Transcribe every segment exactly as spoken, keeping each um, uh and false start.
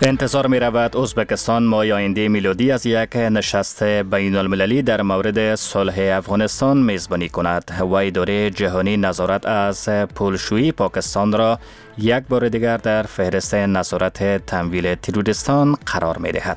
انتظار می رود ازبکستان ماه آینده میلادی از یک نشست بین المللی در مورد صلح افغانستان میزبانی کند و اداره جهانی نظارت از پولشویی پاکستان را یک بار دیگر در فهرست نظارت تمویل تروریستان قرار می دهد.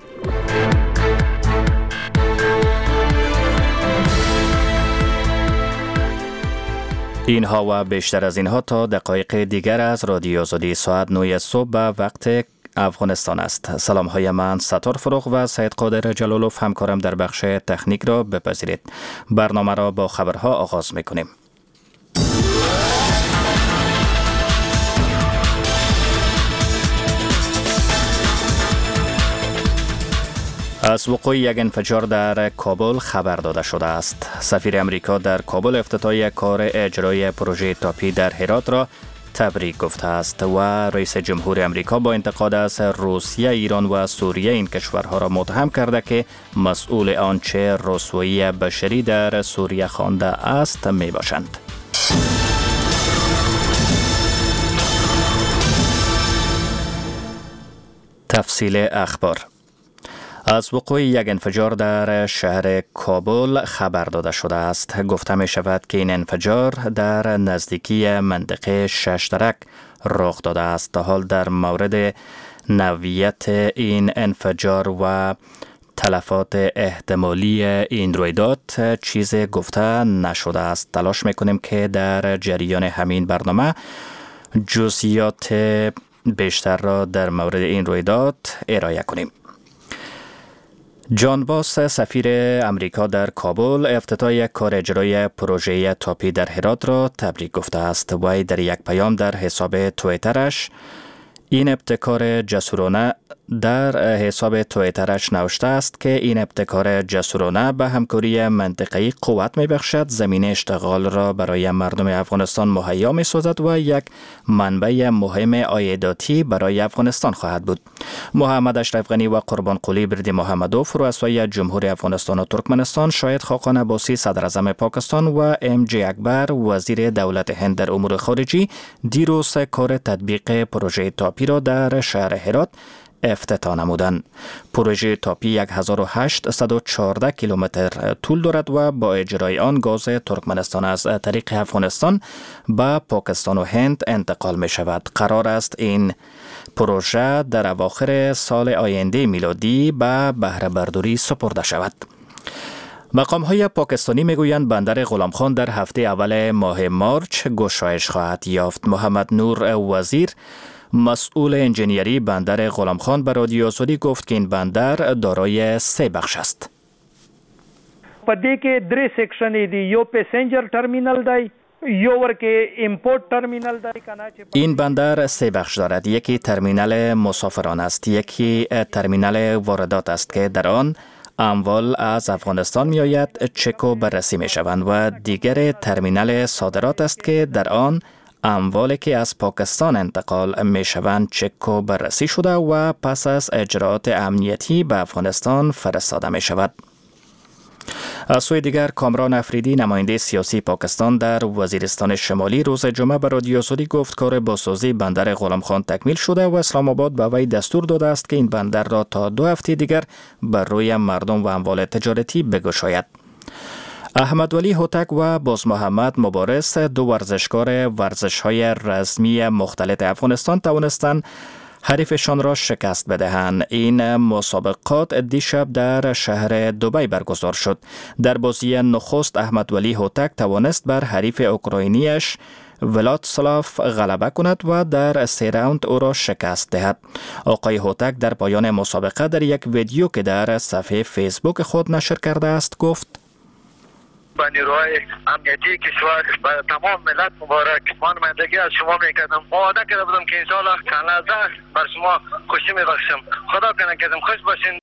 اینها و بیشتر از اینها تا دقایق دیگر از رادیو آزادی ساعت نه صبح به وقت افغانستان است. سلام های من ستار فروغ و سید قادر جلالوف همکارم در بخش تکنیک را بپذیرید. برنامه را با خبرها آغاز میکنیم. از وقوع یک انفجار در کابل خبر داده شده است. سفیر امریکا در کابل افتتاح کار اجرای پروژه تاپی در هرات را تبریک گفته است و رئیس جمهور امریکا با انتقاد از روسیه، ایران و سوریه این کشورها را متهم کرده که مسئول آنچه رسوایی بشری در سوریه خوانده است می باشند. تفصیل اخبار. از وقوع یک انفجار در شهر کابل خبر داده شده است. گفته می شود که این انفجار در نزدیکی منطقه شش درک رخ داده است. تا حال در مورد نوعیت این انفجار و تلفات احتمالی این رویداد چیز گفته نشده است. تلاش میکنیم که در جریان همین برنامه جزئیات بیشتر را در مورد این رویداد ارائه کنیم. جان باس، سفیر امریکا در کابل، افتتاح یک کار اجرای پروژه تاپی در هرات را تبریک گفته است. وی در یک پیام در حساب توییترش این ابتکار جسورانه در حساب توییترش نوشته است که این ابتکار جسورانه به همکاری منطقه‌ای قوت می‌بخشد، زمینه اشتغال را برای مردم افغانستان مهیا می‌سازد و یک منبع مهم عایداتی برای افغانستان خواهد بود. محمد اشرف غنی و قربان قلی برد محمدوف، رؤسای جمهوری افغانستان و ترکمنستان، شاهد خاقان عباسی صدر اعظم پاکستان و ام جی اکبر وزیر دولت هند در امور خارجی دیروز کار تطبیق پروژه تاپی را در شهر هرات افتتاح نمودند. پروژه تاپی هزار و هشتصد و چهارده کیلومتر طول دارد و با اجرای آن گاز ترکمنستان از طریق افغانستان به پاکستان و هند انتقال می شود. قرار است این پروژه در اواخر سال آینده میلادی به بهره برداری سپرده شود. مقام‌های پاکستانی میگویند بندر غلام خان در هفته اول ماه مارچ گشایش خواهد یافت. محمد نور وزیر، مسئول انجینیری بندر غلام خان، به رادیو آزادی گفت که این بندر دارای سه بخش است. پدې کې درې سیکشن دي، یو پسنجر ترمینل دی، یو ورکه ایمپورت ترمینل دی. این بندر سه بخش دارد. یکی ترمینال مسافران است، یکی ترمینال واردات است که در آن اموال از افغانستان می آید چک و بررسی می شوند و دیگر ترمینال صادرات است که در آن اموالی که از پاکستان انتقال می شوند چک و بررسی شده و پس از اجرات امنیتی به افغانستان فرستاده می شود. از سوی دیگر، کامران افریدی، نماینده سیاسی پاکستان در وزیرستان شمالی، روز جمعه به رادیو آزادی گفت کار بازسازی بندر غلام خان تکمیل شده و اسلام آباد به وی دستور داده است که این بندر را تا دو هفته دیگر بر روی مردم و اموال تجارتی بگشاید. احمد ولی هوتک و باز محمد مبارز، دو ورزشکار ورزش‌های رسمی مختلط افغانستان، توانستند حریفشان را شکست بدهند. این مسابقات دیشب در شهر دبی برگزار شد. در بازی نخست احمد ولی هوتک توانست بر حریف اوکراینیش ولادسلاف غلبه کند و در سه راوند او را شکست دهد. آقای هوتک در پایان مسابقه در یک ویدیو که در صفحه فیسبوک خود نشر کرده است گفت: با نیروهای امنیتی کشور و تمام ملت مبارک. من نمایندگی از شما میکردم، وعده کرده بودم که انشاءالله چند لحظه بر شما خوشی میبخشم. خدا کنه که خوش باشین.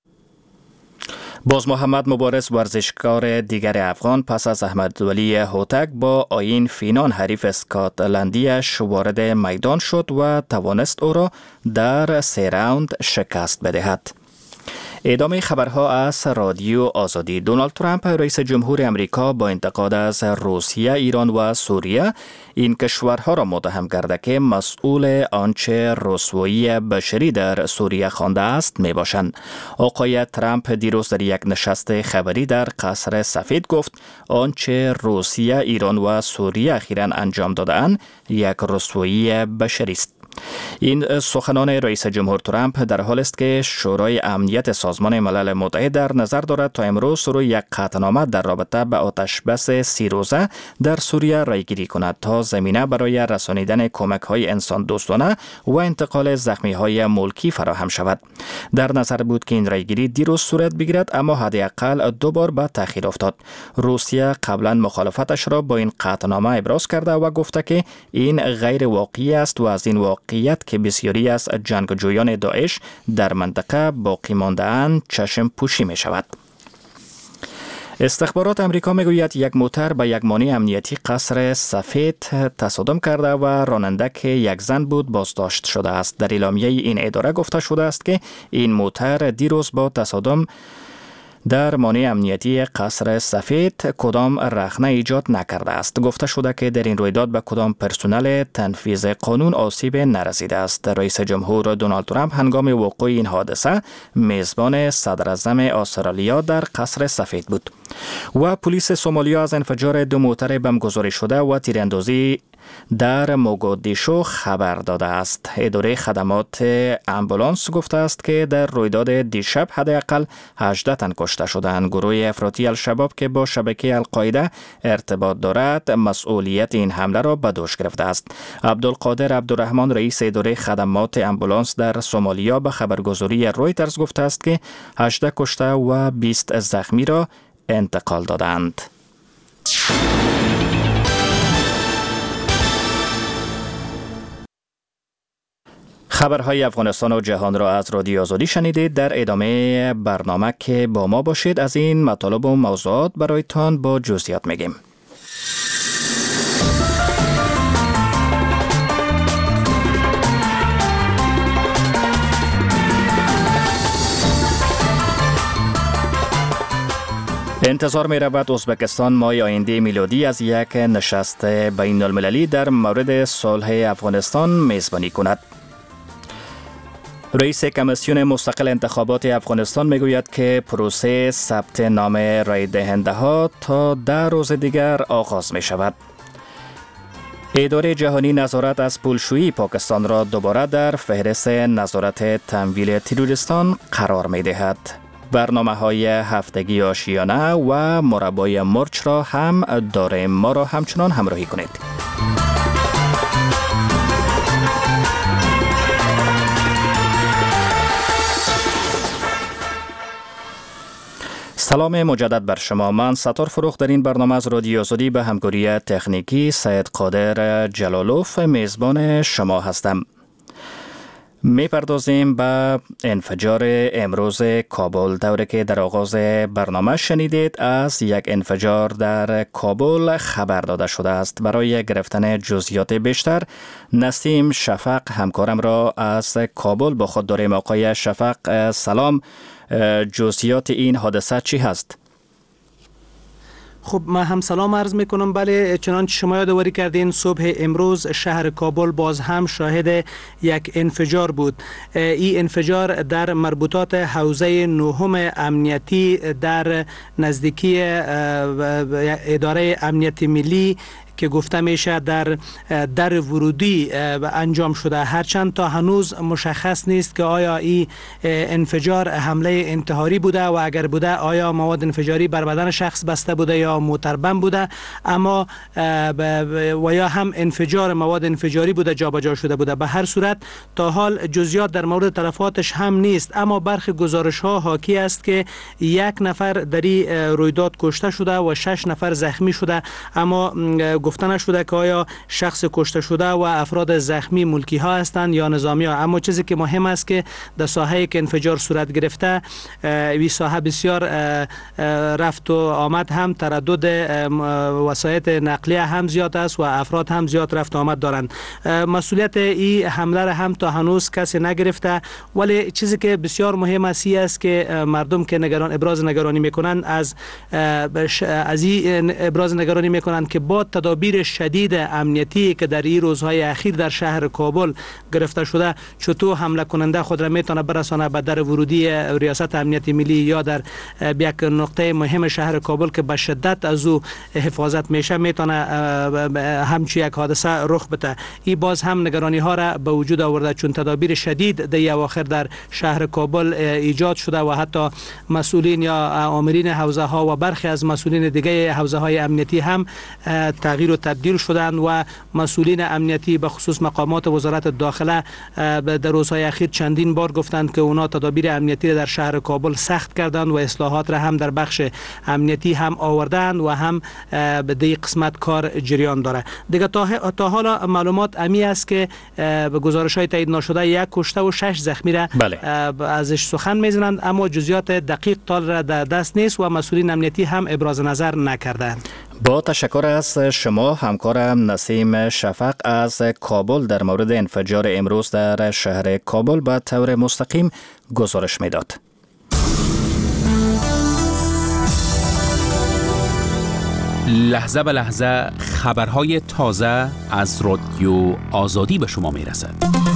باز محمد مبارز، ورزشکار دیگر افغان، پس از احمد ولی هوتک با آیین فینان حریف اسکاتلندیش وارد میدان شد و توانست او را در سه راوند شکست بدهد. ادامه خبرها از رادیو آزادی. دونالد ترامپ رئیس جمهور امریکا با انتقاد از روسیه، ایران و سوریه این کشورها را متهم کرده که مسئول آنچه رسوایی بشری در سوریه خوانده است می باشند. آقای ترامپ دیروز در یک نشست خبری در قصر سفید گفت آنچه روسیه، ایران و سوریه اخیراً انجام داده‌اند یک رسوایی بشری است. این سخنان رئیس جمهور ترامپ در حال است که شورای امنیت سازمان ملل متحد در نظر دارد تا امروز روی یک قطعنامه در رابطه به آتش بس سی روزه در سوریه رایگیری کند تا زمینه برای رسانیدن کمک‌های انسان دوستانه و انتقال زخمی‌های ملکی فراهم شود. در نظر بود که این رایگیری دیروز صورت بگیرد، اما حداقل دو بار به تأخیر افتاد. روسیه قبلا مخالفتش را با این قطعنامه ابراز کرده و گفته که این غیر واقعی است و از این واقعیت که بسیاری از جنگجویان داعش در منطقه باقی مانده‌اند چشم پوشی می شود. استخبارات امریکا میگوید یک موتر به یک مانی امنیتی قصر سفید تصادم کرده و راننده که یک زن بود بازداشت شده است. در اعلامیه این اداره گفته شده است که این موتر دیروز با تصادم در مانی امنیتی قصر سفید کدام رخنه ایجاد نکرده است. گفته شده که در این رویداد به کدام پرسنل تنفیذ قانون آسیب نرسیده است. رئیس جمهور دونالد ترامپ هنگام وقوع این حادثه میزبان صدر اعظم استرالیا در قصر سفید بود. و پلیس سومالیا از انفجار دو موتر بمبگذاری شده و تیراندازی در موگادیشو خبر داده است. اداره خدمات امبولانس گفته است که در رویداد دیشب حداقل هجده تن کشته شدند. گروه افراطی الشباب که با شبکه القاعده ارتباط دارد مسئولیت این حمله را به دوش گرفته است. عبدالقادر عبدالرحمن رئیس اداره خدمات امبولانس در سومالیا به خبرگزاری رویترز گفته است که هجده کشته و بیست زخمی را انتقال دادند. خبرهای افغانستان و جهان را از رادیو آزادی شنیدید. در ادامه برنامه که با ما باشید از این مطالب و موضوعات برایتان با جزئیات میگیم. انتظار می رود ازبکستان ماه آینده میلادی از یک نشست بین المللی در مورد صلح افغانستان میزبانی کند. رئیس کمیسیون مستقل انتخابات افغانستان میگوید که پروسه ثبت نام رای دهنده ها تا ده روز دیگر آغاز می شود. اداره جهانی نظارت از پولشویی پاکستان را دوباره در فهرست نظارت تمویل تروریستان قرار می دهد. برنامه های هفتگی آشیانه و مربای مرچ را هم داریم. ما را همچنان همراهی کنید. سلام مجدد بر شما. من ستار فروخ در این برنامه از رادیو آزادی به همکاری تکنیکی سید قادر جلالوف میزبان شما هستم. میپردازیم به انفجار امروز کابل. دوره که در آغاز برنامه شنیدید از یک انفجار در کابل خبر داده شده است. برای گرفتن جزئیات بیشتر نسیم شفق همکارم را از کابل با خود داریم. آقای شفق سلام، جزئیات این حادثه چی هست؟ خب من هم سلام عرض میکنم. بله، چنانچه شما یادآوری کردین صبح امروز شهر کابل باز هم شاهد یک انفجار بود. این انفجار در مربوطات حوزه نهم امنیتی در نزدیکی اداره امنیت ملی که گفته میشه در در ورودی انجام شده، هرچند تا هنوز مشخص نیست که آیا این انفجار حمله انتحاری بوده و اگر بوده آیا مواد انفجاری بر بدن شخص بسته بوده یا موتر بم بوده، اما و یا هم انفجار مواد انفجاری بوده جابجا شده بوده. به هر صورت تا حال جزئیات در مورد تلفاتش هم نیست، اما برخی گزارش ها حاکی است که یک نفر در این رویداد کشته شده و شش نفر زخمی شده. اما گفته نشده که آیا شخص کشته شده و افراد زخمی ملکی ها هستند یا نظامی ها. اما چیزی که مهم است که در ساحه‌ای که انفجار صورت گرفته وی ساحه بسیار رفت و آمد هم، تردد وسایط نقلیه هم زیاد است و افراد هم زیاد رفت و آمد دارند. مسئولیت این حمله را هم تا هنوز کسی نگرفته، ولی چیزی که بسیار مهم است است که مردم که نگران ابراز نگرانی میکنند از از این ابراز نگرانی میکنند که با تدابیر شدید امنیتی که در این روزهای اخیر در شهر کابل گرفته شده، چطور حمله کننده خود را میتونه برسانه به در ورودی ریاست امنیت ملی یا در یک نقطه مهم شهر کابل که به شدت از او حفاظت میشه میتونه همچی یک حادثه رخ بده. این باز هم نگرانی ها را به وجود آورده، چون تدابیر شدید در اواخر در شهر کابل ایجاد شده و حتی مسئولین یا آمرین حوزه ها و برخی از مسئولین دیگه حوزه های امنیتی هم تغییر و تبدیل شدند و مسئولین امنیتی به خصوص مقامات وزارت داخله در روزهای اخیر چندین بار گفتند که اونا تدابیر امنیتی در شهر کابل سخت کردند و اصلاحات را هم در بخش امنیتی هم آوردند و هم به دی قسمت کار جریان داره. دیگه تا تا حالا معلومات امی است که به گزارش‌های تایید نشده یک کشته و شش زخمی را بله. ازش سخن میزنند، اما جزئیات دقیق تال را در دست نیست و مسئولین امنیتی هم ابراز نظر نکردند. با تشکر از شما همکارم نسیم شفق از کابل در مورد انفجار امروز در شهر کابل به طور مستقیم گزارش میداد. لحظه به لحظه خبرهای تازه از رادیو آزادی به شما میرسد.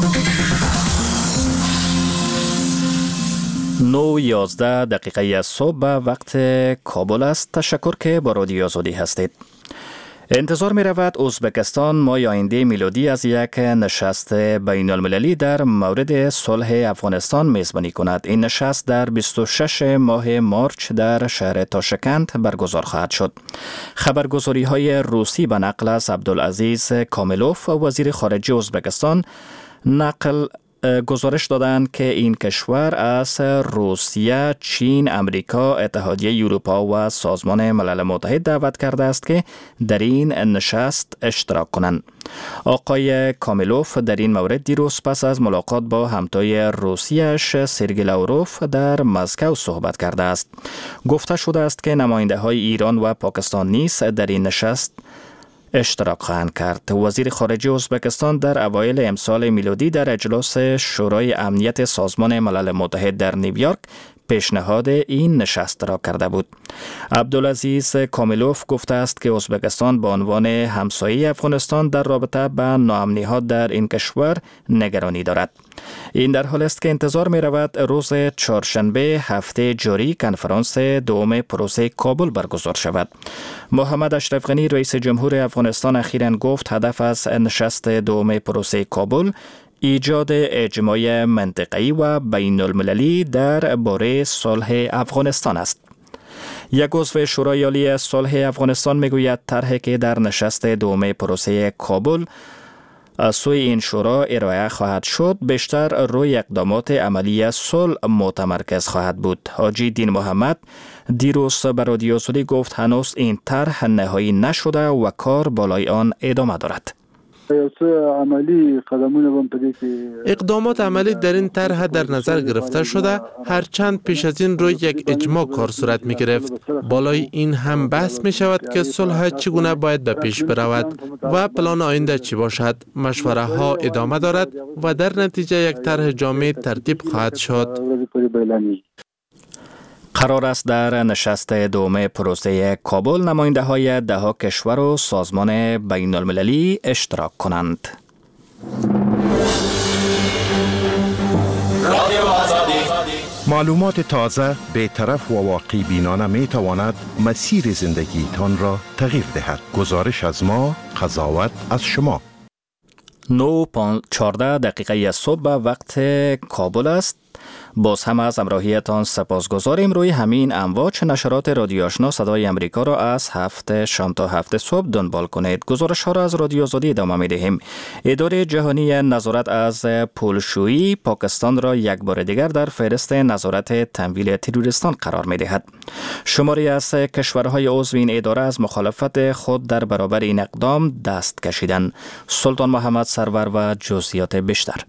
نو یازده دقیقه از صبح به وقت کابل است. تشکر که با رادیو آزادی هستید. انتظار می رود ازبکستان ماه آینده میلادی از یک نشست بین المللی در مورد صلح افغانستان میزبانی کند. این نشست در بیست و ششم ماه مارچ در شهر تاشکند برگزار خواهد شد. خبرگزاری های روسی به نقل از عبدالعزیز کاملوف وزیر خارجه ازبکستان نقل گزارش دادند که این کشور از روسیه، چین، امریکا، اتحادیه اروپا و سازمان ملل متحد دعوت کرده است که در این نشست اشتراک کنند. آقای کاملوف در این مورد دیروز پس از ملاقات با همتای روسیه‌اش سرگئی لاوروف در مسکو صحبت کرده است. گفته شده است که نماینده های ایران و پاکستان نیز در این نشست اشتراک خواهند کرد. وزیر خارجه ازبکستان در اوایل امسال میلادی در اجلاس شورای امنیت سازمان ملل متحد در نیویورک پیشنهاد این نشست را کرده بود. عبدالعزیز کاملوف گفته است که ازبکستان به عنوان همسایه افغانستان در رابطه با ناامنی‌ها در این کشور نگرانی دارد. این در حال است که انتظار می رود روز چهارشنبه هفته جاری کنفرانس دوم پروسه کابل برگزار شود. محمد اشرف غنی رئیس جمهور افغانستان اخیراً گفت هدف از نشست دوم پروسه کابل ایجاد اجماع منطقه‌ای و بین المللی در باره صلح افغانستان است. یک عضو شورای عالی صلح افغانستان میگوید طرحی که در نشست دوم پروسه کابل از سوی این شورا ارائه خواهد شد بیشتر روی اقدامات عملی صلح متمرکز خواهد بود. حاجی دین محمد دیروز به رادیو آزادی گفت هنوز این طرح نهایی نشده و کار بالای آن ادامه دارد. اقدامات عملی در این طرح در نظر گرفته شده، هرچند پیش از این روی یک اجماع کار صورت می گرفت. بالای این هم بحث می شود که صلح چگونه باید به پیش برود و پلان آینده چی باشد. مشوره ها ادامه دارد و در نتیجه یک طرح جامع ترتیب خواهد شد. قرار است در نشست دوم پروسه کابل نماینده های ده ها کشور و سازمان بین المللی اشتراک کنند. معلومات تازه، بی‌طرف و واقعی بینانه می تواند مسیر زندگی تان را تغییر دهد. گزارش از ما، قضاوت از شما. نو چهارده دقیقه صبح وقت کابل است. باز هم از همراهیتان سپاسگزاریم. روی همین امواج نشرات رادیو آشنا صدای امریکا را از هفت شام تا هفت صبح دنبال کنید. گزارش ها را از رادیو آزادی ادامه می دهیم. اداره جهانی نظارت از پولشویی پاکستان را یک بار دیگر در فهرست نظارت تمویل تروریستان قرار می دهد. شماری از کشورهای عضو این اداره از مخالفت خود در برابر این اقدام دست کشیدند. سلطان محمد سرور و جزئیات بیشتر.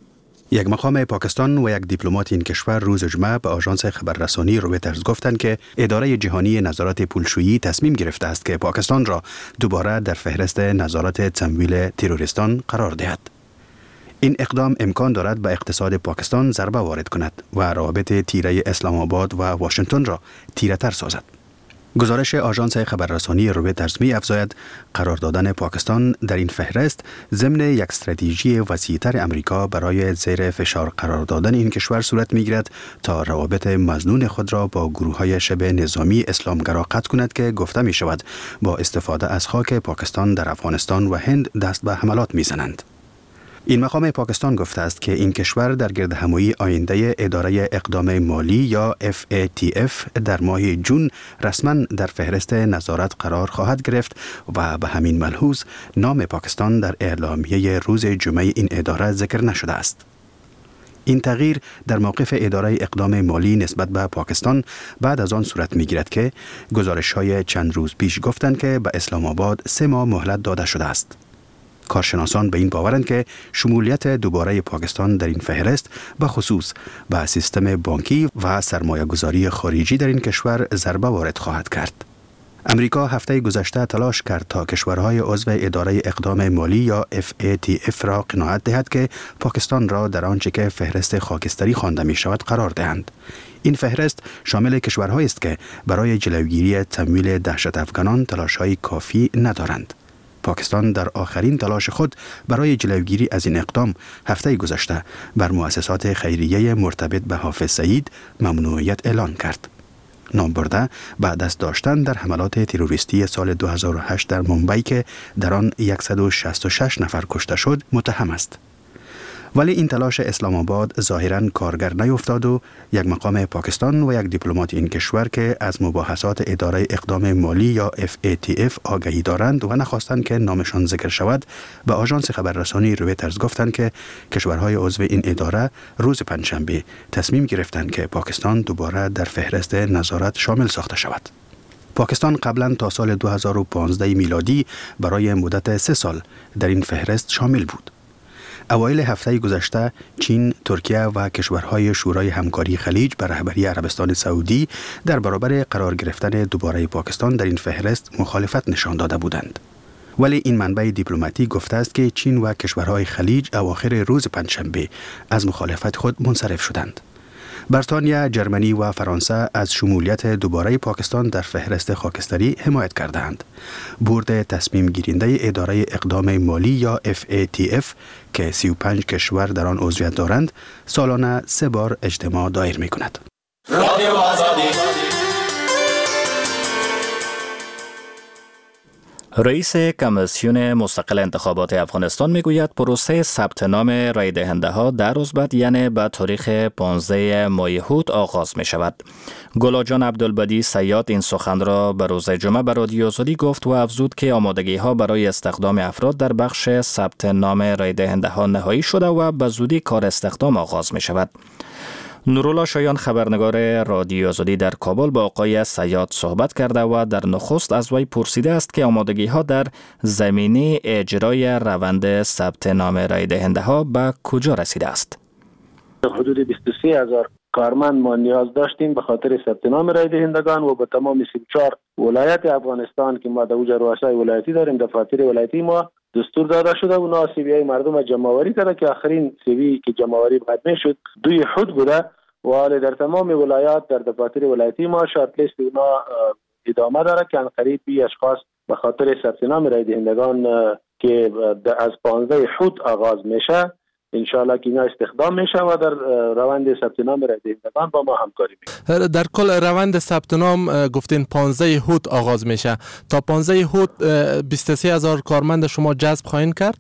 یک مقام پاکستان و یک دیپلمات این کشور روز جمعه به آژانس خبررسانی رویترز گفتند که اداره جهانی نظارت پولشویی تصمیم گرفته است که پاکستان را دوباره در فهرست نظارت تمویل تروریستان قرار دهد. این اقدام امکان دارد به اقتصاد پاکستان ضربه وارد کند و روابط تیره اسلام آباد و واشنگتن را تیره تر سازد. گزارش آژانس خبررسانی رویترز می افزاید قرار دادن پاکستان در این فهرست ضمن یک استراتژی وسیع‌تر امریکا برای زیر فشار قرار دادن این کشور صورت می گیرد تا روابط مظنون خود را با گروه‌های شبه نظامی اسلامگرا قطع کند که گفته می شود با استفاده از خاک پاکستان در افغانستان و هند دست به حملات می زنند. این مقام پاکستان گفته است که این کشور در گردهمایی آینده اداره اقدام مالی یا اف ای تی اف در ماه جون رسما در فهرست نظارت قرار خواهد گرفت و به همین ملحوظ نام پاکستان در اعلامیه روز جمعه این اداره ذکر نشده است. این تغییر در موقف اداره اقدام مالی نسبت به پاکستان بعد از آن صورت می‌گیرد که گزارش‌های چند روز پیش گفتند که به اسلام آباد سه ماه مهلت داده شده است. کارشناسان به این باورند که شمولیت دوباره پاکستان در این فهرست به خصوص به سیستم بانکی و سرمایه گذاری خارجی در این کشور ضربه وارد خواهد کرد. امریکا هفته گذشته تلاش کرد تا کشورهای عضو اداره اقدام مالی یا اف ای تی اف را قناعت دهد که پاکستان را در آنچه که فهرست خاکستری خوانده می شود قرار دهند. این فهرست شامل کشورهایی است که برای جلوگیری تمویل دهشت افغانان تلاش‌های کافی ندارند. پاکستان در آخرین تلاش خود برای جلوگیری از این اقدام هفته گذشته بر مؤسسات خیریه مرتبط به حافظ سعید ممنوعیت اعلان کرد. نام برده بعد از داشتن در حملات تروریستی سال دو هزار و هشت در مومبای که در آن صد و شصت و شش نفر کشته شد متهم است. ولی این تلاش اسلام آباد ظاهراً کارگر نیفتاد و یک مقام پاکستان و یک دیپلمات این کشور که از مباحثات اداره اقدام مالی یا اف ای تی اف آگاهی دارند و نخواستند که نامشان ذکر شود به آژانس خبررسانی رویترز گفتند که کشورهای عضو این اداره روز پنجشنبه تصمیم گرفتند که پاکستان دوباره در فهرست نظارت شامل ساخته شود. پاکستان قبلا تا سال دو هزار و پانزده میلادی برای مدت سه سال در این فهرست شامل بود. اوایل هفته گذشته چین، ترکیه و کشورهای شورای همکاری خلیج به رهبری عربستان سعودی در برابر قرار گرفتن دوباره پاکستان در این فهرست مخالفت نشان داده بودند. ولی این منبع دیپلماتیک گفته است که چین و کشورهای خلیج اواخر روز پنجشنبه از مخالفت خود منصرف شدند. بریتانیا، جرمنی و فرانسه از شمولیت دوباره پاکستان در فهرست خاکستری حمایت کردند. بورد تصمیم گیرنده اداره اقدام مالی یا اف ای تی اف که سی و پنج کشور در آن عضویت دارند، سالانه سه بار اجتماع دایر می کند. رئیس کمیسیون مستقل انتخابات افغانستان میگوید پروسه ثبت نام رای دهنده ها در روز بعد یعنی به تاریخ پانزده ماه هوت آغاز می شود. گلاجان عبدالبدی صیاد این سخن را به روز جمعه به رادیو آزادی گفت و افزود که آمادگی ها برای استخدام افراد در بخش ثبت نام رای دهنده ها نهایی شده و به زودی کار استخدام آغاز می شود. نورولا شایان خبرنگار رادیو آزادی در کابل با آقای صیاد صحبت کرده و در نخست از وی پرسیده است که آمادگی ها در زمینه اجرای روند ثبت نام رای دهنده ها به کجا رسیده است. حدود بیست و سه هزار کارمند ما نیاز داشتیم به خاطر ثبت نام رای دهندگان و به تمام سی و چهار ولایت افغانستان که ما در اوج رؤسای ولایتی داریم، دفاتر ولایتی ما دستور داده شده و نا سی وی ای مردم جمع‌آوری کرده که آخرین سی وی که جمع‌آوری بعد میشد دوی خود بوده و حالا در تمام ولایات در دفاتر ولایتی ما شارت لیست اونا ادامه داره که قریب بی اشخاص به خاطر ثبت نام رای دهندگان که از پانزده خود آغاز میشه ان شاء الله که اینا استخدام میشه و در روند ثبت نام رای دهندگان با ما همکاری میکنه. در کل روند ثبت نام گفتین پانزده هوت آغاز میشه. تا پانزده هوت بیست و سه هزار کارمند شما جذب خواهید کرد؟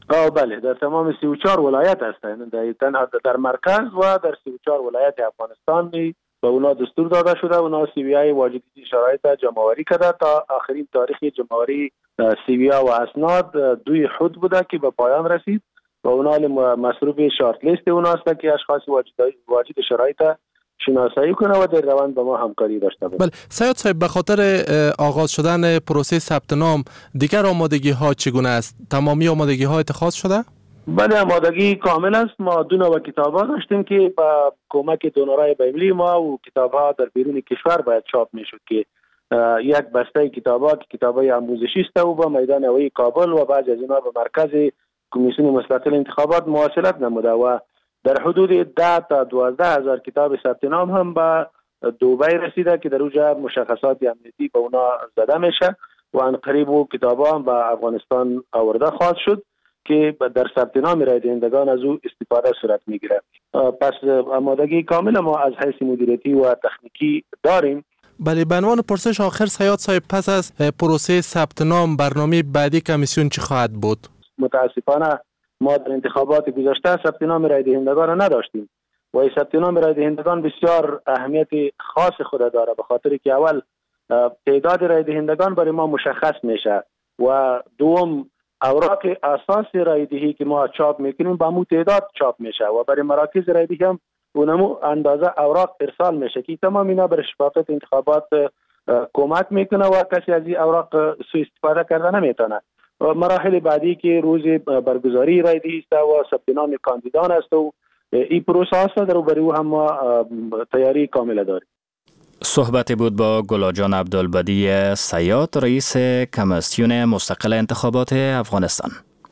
آه بله، در تمام سی و چهار ولایت هستند، در, در مرکز و در سی و چهار ولایت افغانستان به اونا دستور داده شده. اونا سی وی ای واجدی شرایط جمع‌آوری کرده. تا آخرین تاریخ جمع‌آوری سی وی ای و اسناد دوی خود بوده که به پایان رسید و اونا مصروف شارت لیست اونا است که اشخاص واجد واجد شرایط شناسایی کنه و در روند با ما همکاری داشته باشه. بله سیاد صاحب، به خاطر آغاز شدن پروسه ثبت نام دیگر آمادگی ها چگونه است؟ تمامی آمادگی ها اتخاذ شده؟ بله آمادگی کامل است. ما دو نوع کتاب ها داشتیم که با کمک دونورای بین‌المللی ما و کتاب ها در بیرون کشور باید چاپ میشد که یک بسته کتاب ها که کتاب های آموزشی است و با میدان هوایی کابل و بعضی از اینا به مرکز کمیسیون مستقل انتخابات مواصلت نموده و در حدود ده تا دوازده هزار کتاب ثبت نام هم به دبی رسیده که در اونجا مشخصات امنیتی به اونا زده میشه و ان قریب و کتاب ها هم به افغانستان آورده خواهد شد که در ثبت نام رای دهندگان از او استفاده صورت میگیره. پس آمادگی کامل ما از حیث مدیریتی و تکنیکی داریم. بله، به عنوان پرسش آخر سیاد صاحب، پس از پروسه ثبت نام برنامه بعدی کمیسیون چی خواهد بود؟ متاسفانه ما در انتخابات گذشته ثبت نام رای دهندگان را نداشتیم و این ثبت نام رای دهندگان بسیار اهمیت خاص خود داره، به خاطر که اول تعداد رای دهندگان برای ما مشخص میشه و دوم اوراق اساس رای دهی که ما چاپ میکنیم با مو تعداد چاپ میشه و برای مراکز رای دهی هم اونمو اندازه اوراق ارسال میشه که تمام اینا برای شفافیت انتخابات کمک میکنه و کسی از این اوراق سوء استفاده کرده نمیتونه. مراحل بعدی که روز برگزاری رای دهی است و ثبت نام کاندیدان است و این پروسه است در برای او هم ما تیاری کامل داریم. صحبت بود با گلاجان عبدالبدی صیاد، رئیس کمیسیون مستقل انتخابات افغانستان.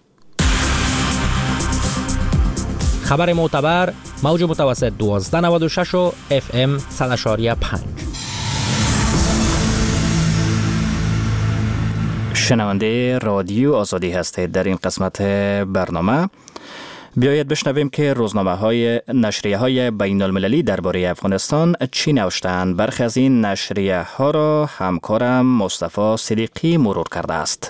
خبر معتبر، موج متوسط دوازده نود و شش و اف ام صد و پنج. شنونده رادیو آزادی هستید. در این قسمت برنامه بیایید بشنویم که روزنامه های نشریه های بین المللی درباره افغانستان چی نوشتند. برخی از این نشریه ها را همکارم مصطفی صدیقی مرور کرده است.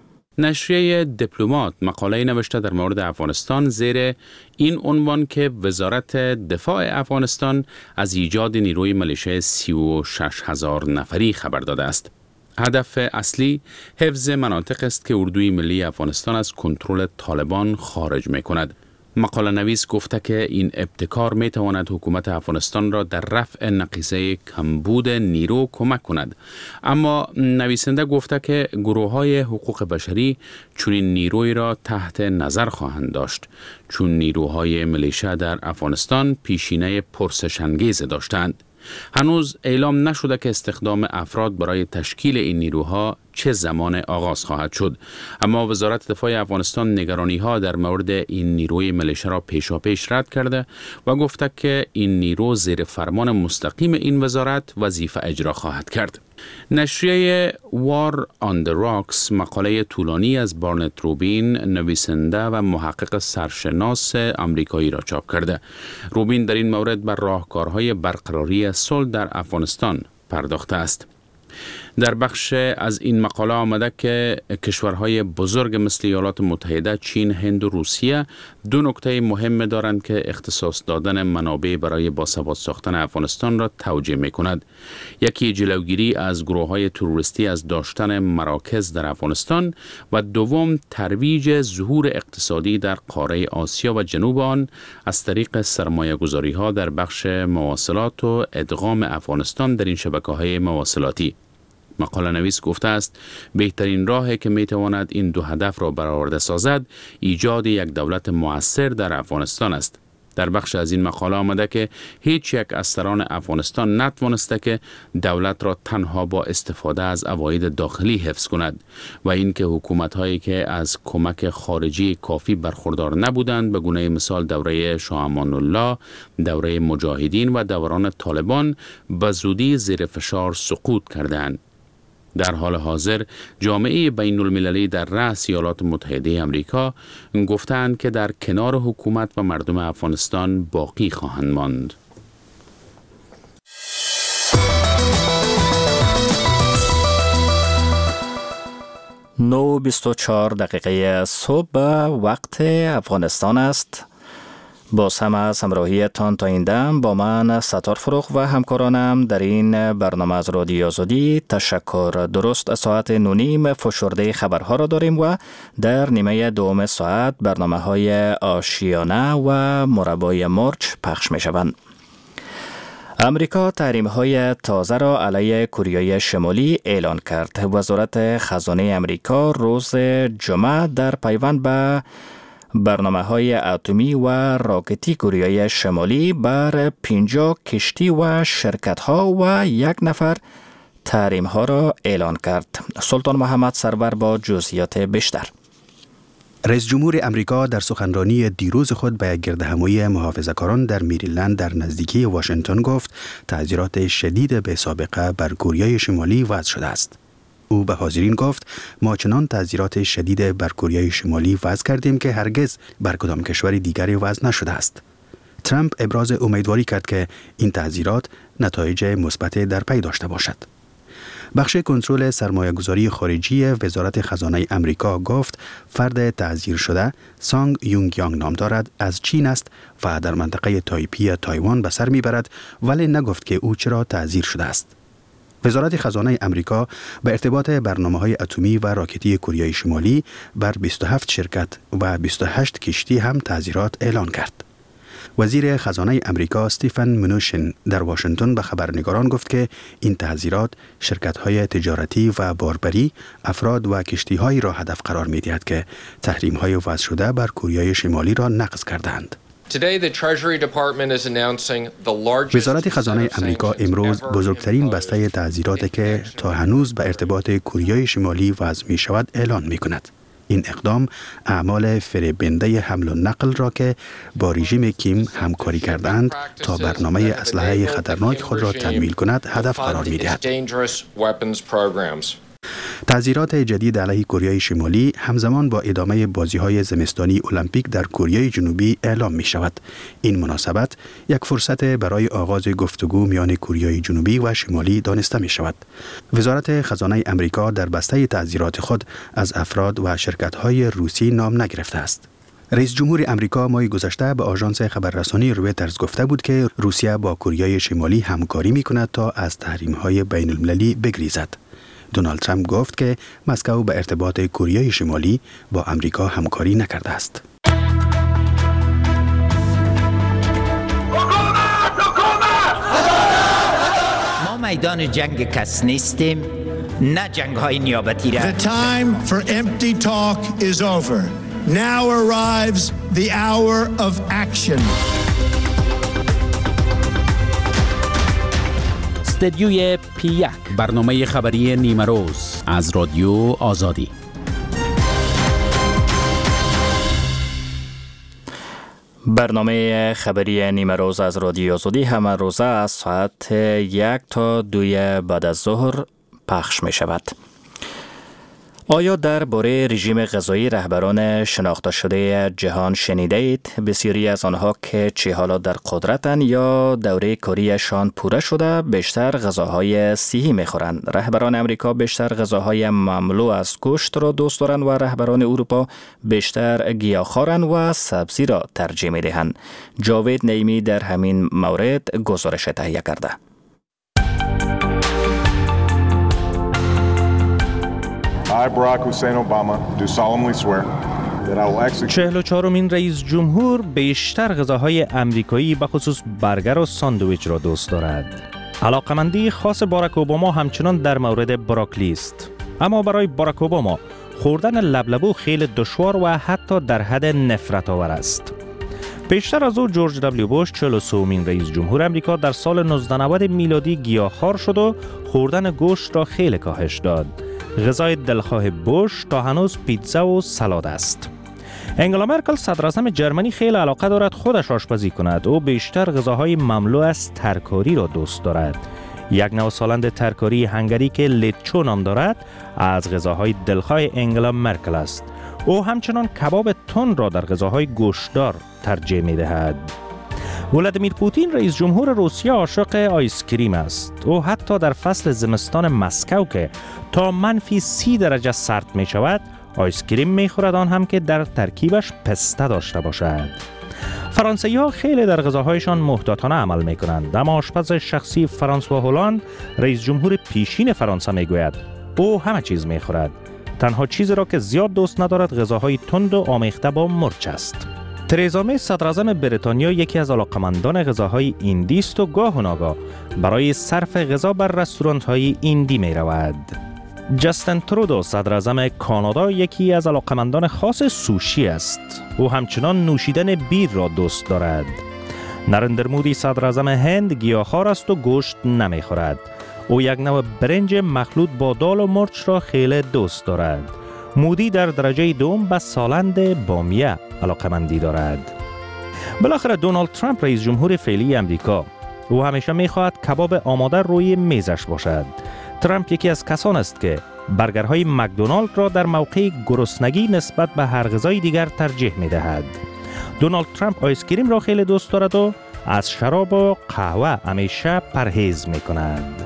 نشریه دیپلمات مقاله نوشته در مورد افغانستان زیر این عنوان که وزارت دفاع افغانستان از ایجاد نیروی ملیشه سی و شش هزار نفری خبر داده است. هدف اصلی حفظ مناطق است که اردوی ملی افغانستان از کنترل طالبان خارج می کند. مقاله نویس گفته که این ابتکار می تواند حکومت افغانستان را در رفع نقیضه کمبود نیرو کمک کند، اما نویسنده گفته که گروه های حقوق بشری چنین نیروی را تحت نظر خواهند داشت، چون نیروهای ملیشه در افغانستان پیشینه پرسش‌انگیز داشتند. هنوز اعلام نشده که استخدام افراد برای تشکیل این نیروها چه زمان آغاز خواهد شد، اما وزارت دفاع افغانستان نگرانی ها در مورد این نیروی ملیشه را پیشاپیش رد کرده و گفته که این نیرو زیر فرمان مستقیم این وزارت وظیفه اجرا خواهد کرد. نشریه وار آن دی راکس مقاله طولانی از بارنت روبین، نویسنده و محقق سرشناس آمریکایی را چاپ کرده. روبین در این مورد بر راهکارهای برقراری صلح در افغانستان پرداخته است. در بخش از این مقاله آمده که کشورهای بزرگ مثل ایالات متحده، چین، هند و روسیه دو نکته مهم دارند که اختصاص دادن منابع برای باثبات ساختن افغانستان را توجیه می کند. یکی جلوگیری از گروه‌های تروریستی از داشتن مراکز در افغانستان و دوم ترویج ظهور اقتصادی در قاره آسیا و جنوب آن از طریق سرمایه‌گذاری‌ها در بخش مواصلات و ادغام افغانستان در این شبکه‌های مواصلاتی. مقاله نویس گفته است بهترین راهی که میتواند این دو هدف را برآورده سازد ایجاد یک دولت مؤثر در افغانستان است. در بخش از این مقاله آمده که هیچ یک از سران افغانستان نتوانسته که دولت را تنها با استفاده از عواید داخلی حفظ کند و اینکه حکومت‌هایی که از کمک خارجی کافی برخوردار نبودند، به گونه مثال دوره شاه امان الله، دوره مجاهدین و دوران طالبان، به زودی زیر فشار سقوط کردند. در حال حاضر جامعه بین المللی در رأس ایالات متحده آمریکا گفتند که در کنار حکومت و مردم افغانستان باقی خواهند ماند. نه و بیست و چهار دقیقه صبح وقت افغانستان است. باز هم از همراهیتان تا این دم با من ستار فروغ و همکارانم در این برنامه از رادیو آزادی تشکر. درست ساعت نونیم فشرده خبرها را داریم و در نیمه دوم ساعت برنامه های آشیانه و مربای مرچ پخش می شوند. امریکا تحریم‌های تازه را علیه کره شمالی اعلان کرد. وزارت خزانه امریکا روز جمعه در پیوند به برنامه‌های اتمی و راکتی کره شمالی بر پنجاه کشتی و شرکت‌ها و یک نفر تحریم‌ها را اعلان کرد. سلطان محمد سرور با جزئیات بیشتر. رئیس جمهور امریکا در سخنرانی دیروز خود به گردهمایی محافظه‌کاران در میریلند در نزدیکی واشنگتن گفت تعزیرات شدید به سابقه بر کره شمالی وضع شده است. او به حاضرین گفت ما چنان تعزیرات شدید بر کره شمالی وضع کردیم که هرگز بر کدام کشور دیگری وضع نشده است. ترامپ ابراز امیدواری کرد که این تعزیرات نتایج مثبت در پی داشته باشد. بخش کنترل سرمایه‌گذاری خارجی وزارت خزانه امریکا گفت فرد تعزیر شده سانگ یونگ یانگ نام دارد، از چین است و در منطقه تایپی تایوان به سر میبرد، ولی نگفت که او چرا تعزیر شده است. وزارت خزانه امریکا به ارتباط برنامه‌های اتمی و راکتی کره شمالی بر بیست و هفت شرکت و بیست و هشت کشتی هم تعزیرات اعلان کرد. وزیر خزانه امریکا استیفن منوشن در واشنگتن به خبرنگاران گفت که این تعزیرات شرکت‌های تجارتی و باربری، افراد و کشتی‌هایی را هدف قرار می‌دهد که تحریم‌های وضع شده بر کره شمالی را نقض کردند. وزارت خزانه امریکا امروز بزرگترین بسته تعزیراتی که تا هنوز به ارتباط کره شمالی وضع می شود اعلان می کند. این اقدام اعمال فریبنده حمل و نقل را که با رژیم کیم همکاری کردند تا برنامه اسلحه خطرناک خود را تکمیل کند هدف قرار می دهد. تعزیرات جدید علیه کره شمالی همزمان با ادامه بازی‌های زمستانی المپیک در کره جنوبی اعلام می شود. این مناسبت یک فرصت برای آغاز گفتگو میان کره جنوبی و شمالی دانسته می شود. وزارت خزانه امریکا در بسته تعزیرات خود از افراد و شرکت‌های روسی نام نگرفته است. رئیس جمهور امریکا ماه گذشته به آژانس خبررسانی رویترز گفته بود که روسیه با کره شمالی همکاری می کند تا از تحریم‌های بین المللی بگریزد. دونالد ترامپ گفت که مسکو به ارتباط کره شمالی با امریکا همکاری نکرده است. ما میدان جنگ کس نیستیم، نه جنگ های نیابتی را. The time for empty talk is over. Now arrives the hour of action. استدیوی پی یک، برنامه خبری نیمه روز از رادیو آزادی. برنامه خبری نیمه روز از رادیو آزادی همه روزه از ساعت یک تا دوی بعد از ظهر پخش می شود. آیا در باره رژیم غذایی رهبران شناخته شده جهان شنیده اید؟ بسیاری از آنها که چه حالا در قدرتند یا دوره کاریشان پوره شده بیشتر غذاهای صحی میخورند. رهبران امریکا بیشتر غذاهای مملو از گوشت را دوست دارند و رهبران اروپا بیشتر گیاهخوارند و سبزی را ترجیح میدهند. جاوید نیمی در همین مورد گزارش تهیه کرده. I, Barack Hussein Obama, do solemnly swear that I will execute. چهل و چهارمین رئیس جمهور بیشتر غذاهای امریکایی به خصوص برگر و ساندویچ را دوست دارد. علاقمندی خاص باراک اوباما همچنان در مورد براکلی است. اما برای باراک اوباما خوردن لبلبو خیلی دشوار و حتی در حد نفرت آور است. پیشتر از او جورج دبلیو بوش چهل و سومین رئیس جمهور امریکا در سال نوزده نود میلادی گیاهخوار شد و خوردن گوشت را خیلی کاهش داد. غذای دلخواه بوش تا هنوز پیتزا و سالاد است. انگلا مرکل صدراعظم جرمنی خیلی علاقه دارد خودش آشپزی کند. او بیشتر غذاهای مملو از ترکاری را دوست دارد. یک نوع سالند ترکاری هنگری که لیچو نام دارد از غذاهای دلخواه انگلا مرکل است. او همچنان کباب تند را در غذاهای گوشتدار ترجیح می دهد. ولادیمیر پوتین رئیس جمهور روسیه عاشق آیس کریم است. او حتی در فصل زمستان مسکو که تا منفی سی درجه سرد می شود آیس کریم می خورد، آن هم که در ترکیبش پسته داشته باشد. فرانسوی ها خیلی در غذاهایشان محتاطانه عمل می کنند، اما آشپز شخصی فرانسوا هولند رئیس جمهور پیشین فرانسه می گوید او همه چیز می خورد. تنها چیزی را که زیاد دوست ندارد غذاهای تند و آمیخته با مرچ است. ترزا می صدراعظم بریتانیا یکی از علاقمندان غذاهای ایندی است و گاه و ناگاه برای صرف غذا بر رستوران‌های ایندی می رود. جاستین ترودو صدراعظم کانادا یکی از علاقمندان خاص سوشی است. او همچنان نوشیدن بیر را دوست دارد. نریندر مودی صدراعظم هند گیاهخوار است و گوشت نمی خورد. او یک نوع برنج مخلوط با دال و مرچ را خیلی دوست دارد. مودی در درجه دوم به سالند بامیه علاقمندی دارد. بالاخره دونالد ترامپ رئیس جمهور فعلی امریکا، او همیشه می‌خواهد کباب آماده روی میزش باشد. ترامپ یکی از کسان است که برگرهای مکدونالد را در موقع گرسنگی نسبت به هر غذای دیگر ترجیح می‌دهد. دونالد ترامپ آیس کریم را خیلی دوست دارد و از شراب و قهوه همیشه پرهیز می‌کند.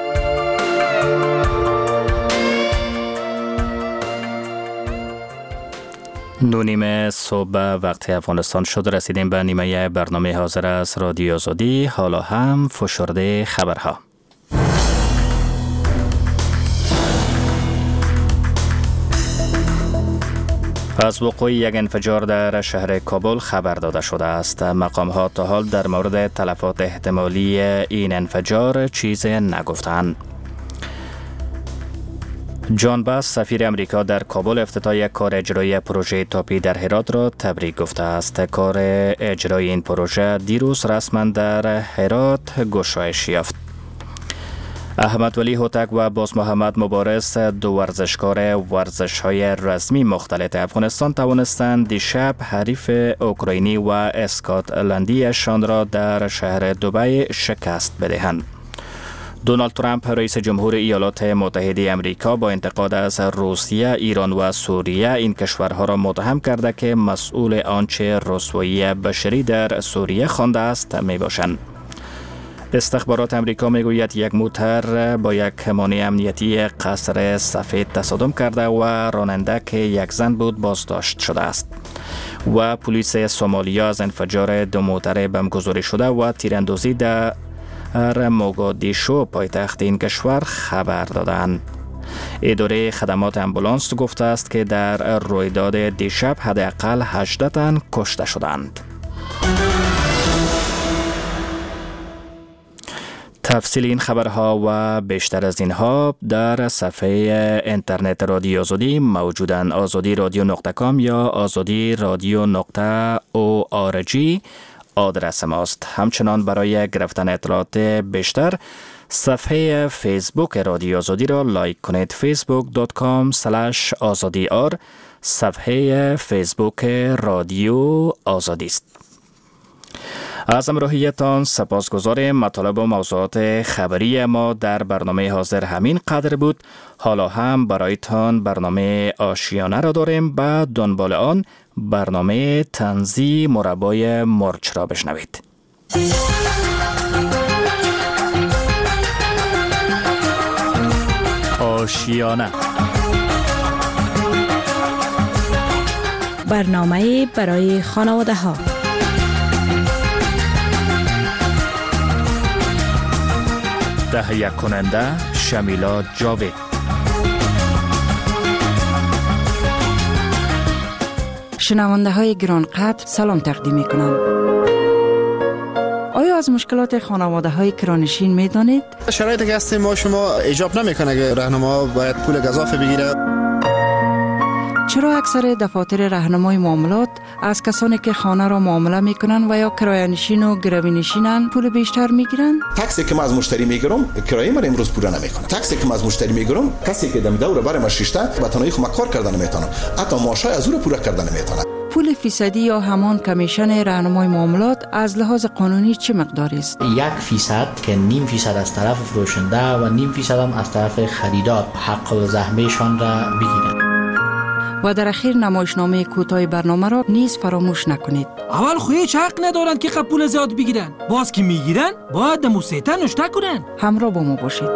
نونیم صبح وقت افغانستان شد. رسیدیم به نیمه برنامه حاضر از رادیو آزادی. حالا هم فشرده خبرها. از وقوع یک انفجار در شهر کابل خبر داده شده است. مقام ها تا حال در مورد تلفات احتمالی این انفجار چیزی نگفتند. جان باس سفیر امریکا در کابل افتتاح یک کار اجرایی پروژه تاپی در هرات را تبریک گفته است. کار اجرایی این پروژه دیروز رسما در هرات گشایش یافت. احمد ولی هوتک و باز محمد مبارز دو ورزشکار ورزش‌های رزمی مختلط افغانستان توانستند دیشب حریف اوکراینی و اسکاتلندیشان را در شهر دبی شکست بدهند. دونالد ترامپ رئیس جمهور ایالات متحده امریکا با انتقاد از روسیه، ایران و سوریه این کشورها را متهم کرده که مسئول آنچه رسوایی بشری در سوریه خوانده است می باشند. استخبارات امریکا میگوید یک موتر با یک مانع امنیتی قصر سفید تصادم کرده و راننده که یک زن بود بازداشت شده است. و پلیس سومالیا از انفجار دو موتر بمبگذاری شده و تیراندازی در موگادیشو پایتخت این کشور خبر دادند. اداره خدمات امبولانس گفته است که در رویداد دیشب حداقل هجده تن کشته شدند. تفصیل این خبرها و بیشتر از اینها در صفحه اینترنت رادیو آزادی موجودند. آزادی رادیو نقطه کام یا آزادی رادیو نقطه او آر جی آدرس ماست. همچنان برای گرفتن اطلاعات بیشتر صفحه فیسبوک رادیو آزادی را لایک کنید. فیسبوک دات کام اسلش آزادی آر صفحه فیسبوک رادیو آزادی است. از همراهیتان سپاسگزاریم. مطالب و موضوعات خبری ما در برنامه حاضر همین قدر بود. حالا هم برایتان برنامه آشیانه را داریم. بعد دنبال آن برنامه طنزی مربای مرچ را بشنوید. آشیانه، برنامه برای خانواده ها. تهیه کننده شمیلا جاوید. شنونده های گرانقدر سلام تقدیم می کنم. آیا از مشکلات خانواده های کرانشین می دانید؟ شرایطی که هستیم ما شما ایجاب نمیکنه که راهنما باید پول گزافه بگیره. چرا اکثر دفاتر راهنمای معاملات از کسانی که خانه را معامله میکنن و یا کرایه‌نشین و گروی‌نشینن پول بیشتر میگیرن؟ تاکسی که من از مشتری میگیرم کرایه من امروز پورا نمیکنه. تاکسی که من از مشتری میگیرم کسی که دم دور برم شیشته با تنهایی خود کار کردن نمیتونه. حتی معاشای از او پورا کردن نمیتونه. پول فیصدی یا همان کمیشن راهنمای معاملات از لحاظ قانونی چه مقداری است؟ یک فیصد که نیم فیصد از طرف فروشنده و نیم فیصد هم از طرف خریدار حق الزحمهشان را بگیرند. و در اخیر نمایشنامه کوتاه برنامه را نیز فراموش نکنید. اول خو هیچ حق ندارن که پول زیاد بگیرن، باز که میگیرن باید موسیتا نشته کنن. همراه با ما باشید.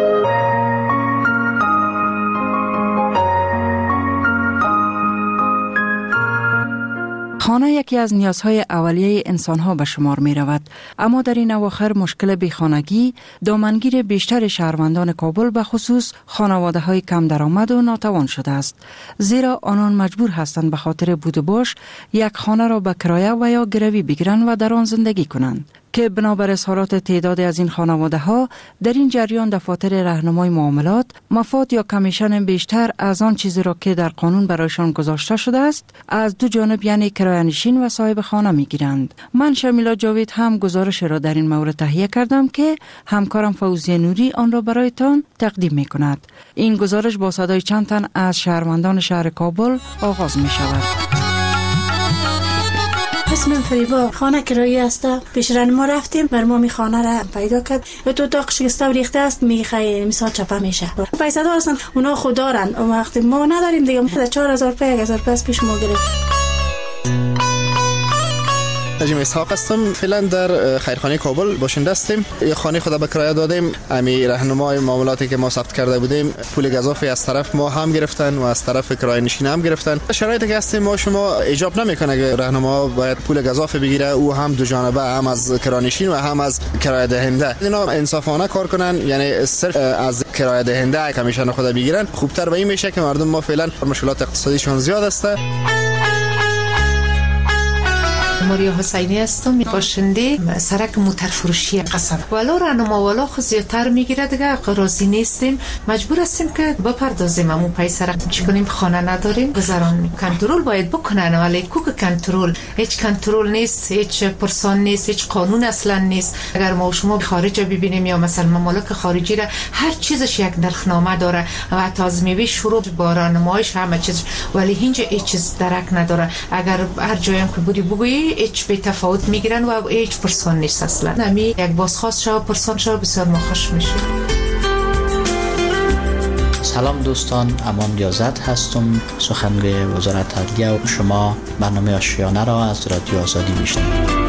خانه یکی از نیازهای اولیه انسانها به شمار می رود، اما در این اواخر مشکل بیخانگی دامنگیر بیشتر شهروندان کابل به خصوص خانواده های کم درآمد و ناتوان شده است، زیرا آنان مجبور هستند به خاطر بود و باش یک خانه را به کرایه و یا گروی بگیرند و در آن زندگی کنند، که بنابر اظهارات تعداد از این خانواده ها در این جریان دفاتر راهنمای معاملات مفاد یا کمیشن بیشتر از آن چیزی را که در قانون برایشان گذاشته شده است از دو جانب، یعنی کرایه‌نشین و صاحب خانه میگیرند. من شمیلا جاوید هم گزارش را در این مورد تهیه کردم که همکارم فوزیه نوری آن را برایتان تقدیم می کند. این گزارش با صدای چند تن از شهروندان شهر کابل آغاز می شود. اسمم فریبا، خانه کرایی است. پیش ما رفتیم، بر ما می خانه را پیدا کرد. تو اتاق شکسته و ریخته است، می خی مثال چپه میشه. پیسه دار هستن، اونا خود دارن. وقتی ما نداریم دیگه، چهار هزار روپیه یک هزار روپیه پیش ما گرفت. نجیم اسحاق هستم. فعلا در خیرخانه کابل باشنده هستیم. یه خانه خود به کرایه دادیم. امی راهنمای معاملاتی که ما ثبت کرده بودیم پول گزافی از طرف ما هم گرفتن و از طرف کرایه نشین هم گرفتن. شرایطی که هستیم ما شما ایجاب نمیکنه که راهنما باید پول گزافی بگیره، او هم دو جانبه، هم از کرایه نشین و هم از کرایه دهنده. اینا انصافانه کار کنن، یعنی صرف از کرایه دهنده کمیشن خود بگیرن. خوبتر به این میشه که مردم ما فعلا مشکلات اقتصادیشون زیاد است. ماریا حسینی هستم، باشنده سرک موتر فروشی قصر. ولو راهنما والا خود زیادتر میگیره دیگه، راضی نیستیم، مجبور هستیم که بپردازیم. امو پیسه را چی کنیم؟ خانه نداریم، گذران کنترل باید بکنن، ولی کوک کنترل هیچ کنترل نیست، هیچ پرسان نیست، هیچ قانون اصلا نیست. اگر ما شما خارج ببینیم یا مثلا ممالک خارجی را هر چیزش یک نرخنامه داره و حتی از میوه شروع با راهنمایش همه چیز، ولی اینجا هیچ چیز درک نداره. اگر هر جایم که بودی بگویی هیچ به تفاوت میگیرن و هیچ پرسان نیست اصلا. نمی یک بازخواست شو پرسان شو بسیار ما خوش میشه. سلام دوستان، امان ریاضت هستم، سخنگوی وزارت عدلیه و شما برنامه آشیانه را از رادیو آزادی میشنوید.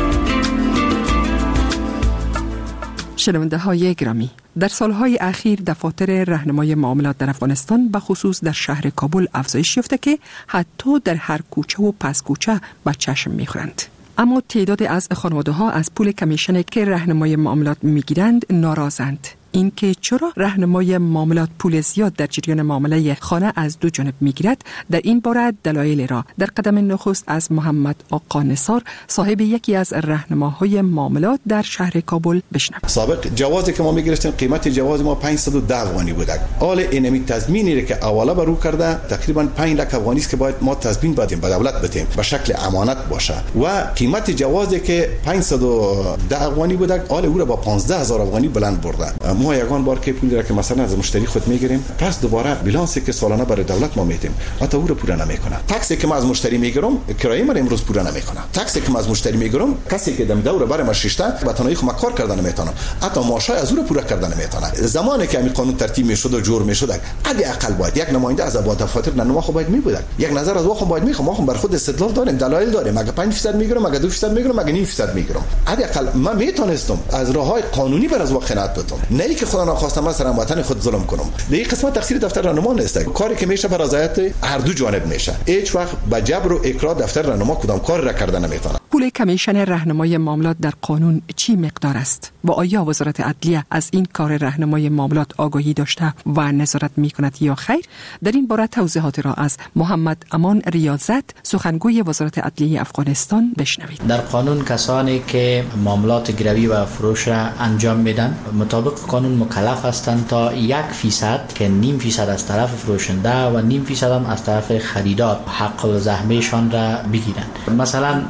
شنونده های گرامی، در سالهای اخیر دفاتر راهنمای معاملات در افغانستان به خصوص در شهر کابل افزایش یافته که حتی در هر کوچه و پس کوچه به چشم میخورند. اما تعداد از خانواده ها از پول کمیشنی که راهنمای معاملات میگیرند ناراضند. اینکه چرا راهنمای معاملات پول زیاد در جریان معامله خانه از دو جانب میگیرد، در این باره دلایل را در قدم نخست از محمد آقا نثار، صاحب یکی از راهنماهای معاملات در شهر کابل بشنویم. سابق جوازی که ما میگرفتیم قیمت جواز ما پانصد و ده افغانی بود. حال اینمی تضمینی که اولا برو کرده تقریبا پنج لک افغانی است که باید ما تضمین بدیم به دولت بدیم به شکل امانت باشه و قیمت جوازی که پانصد و ده افغانی بود حال او را با پانزده هزار افغانی بلند برده. ما یگان بار که پول را که مثلا از مشتری خود میگیریم، پس دوباره بیلانسی که سالانه برای دولت ما میدیم حتی او را پورا نمیکنه. تاکسی که ما از مشتری میگیرم کرایه ما امروز پورا نمیکنه. تاکسی که ما از مشتری میگیرم کسی که دم دوره برای ما شیشته به تنهایی خود کار کردن نمیتونه، حتی ماشای از او را پورا کردن نمیتونه. زمانی که همین قانون ترتیب میشد و جور میشد اگه اقل باید یک نماینده از ابواب دفاتر نما خو باید میبود، یک نظر از واخو باید میخوام، ما خو بر خود استدلال داریم، دلایل داریم. اگه پنج درصد میگیرم، اگه دو درصد میگیرم، اگه نیم درصد میگیرم، حداقل ما میتونستم از راههای قانونی بر از واقعیت بدم، نه اینکه خدا نخواستم من سر وطن خود ظلم کنم. این قسمت تقصیر دفتر راهنما نیست، کاری که میشه بر رضایت هر دو جانب میشه. هیچ وقت به جبر و اکراه دفتر راهنما کدام کار را کردن نمیتونه. پول کمیشن راهنمای معاملات در قانون چی مقدار است و آیا وزارت عدلیه از این کار راهنمای معاملات آگاهی داشته و نظارت میکند یا خیر؟ در این باره توضیحات را از محمد امان ریاضت، سخنگوی وزارت عدلیه افغانستان بشنوید. در قانون کسانی که معاملات گروی و فروش را انجام میدن مطابق قانون مکلف هستند تا یک فیصد که نیم فیصد از طرف فروشنده و نیم فیصد هم از طرف خریدار حق الزحمهشان را بگیرند. مثلا در ده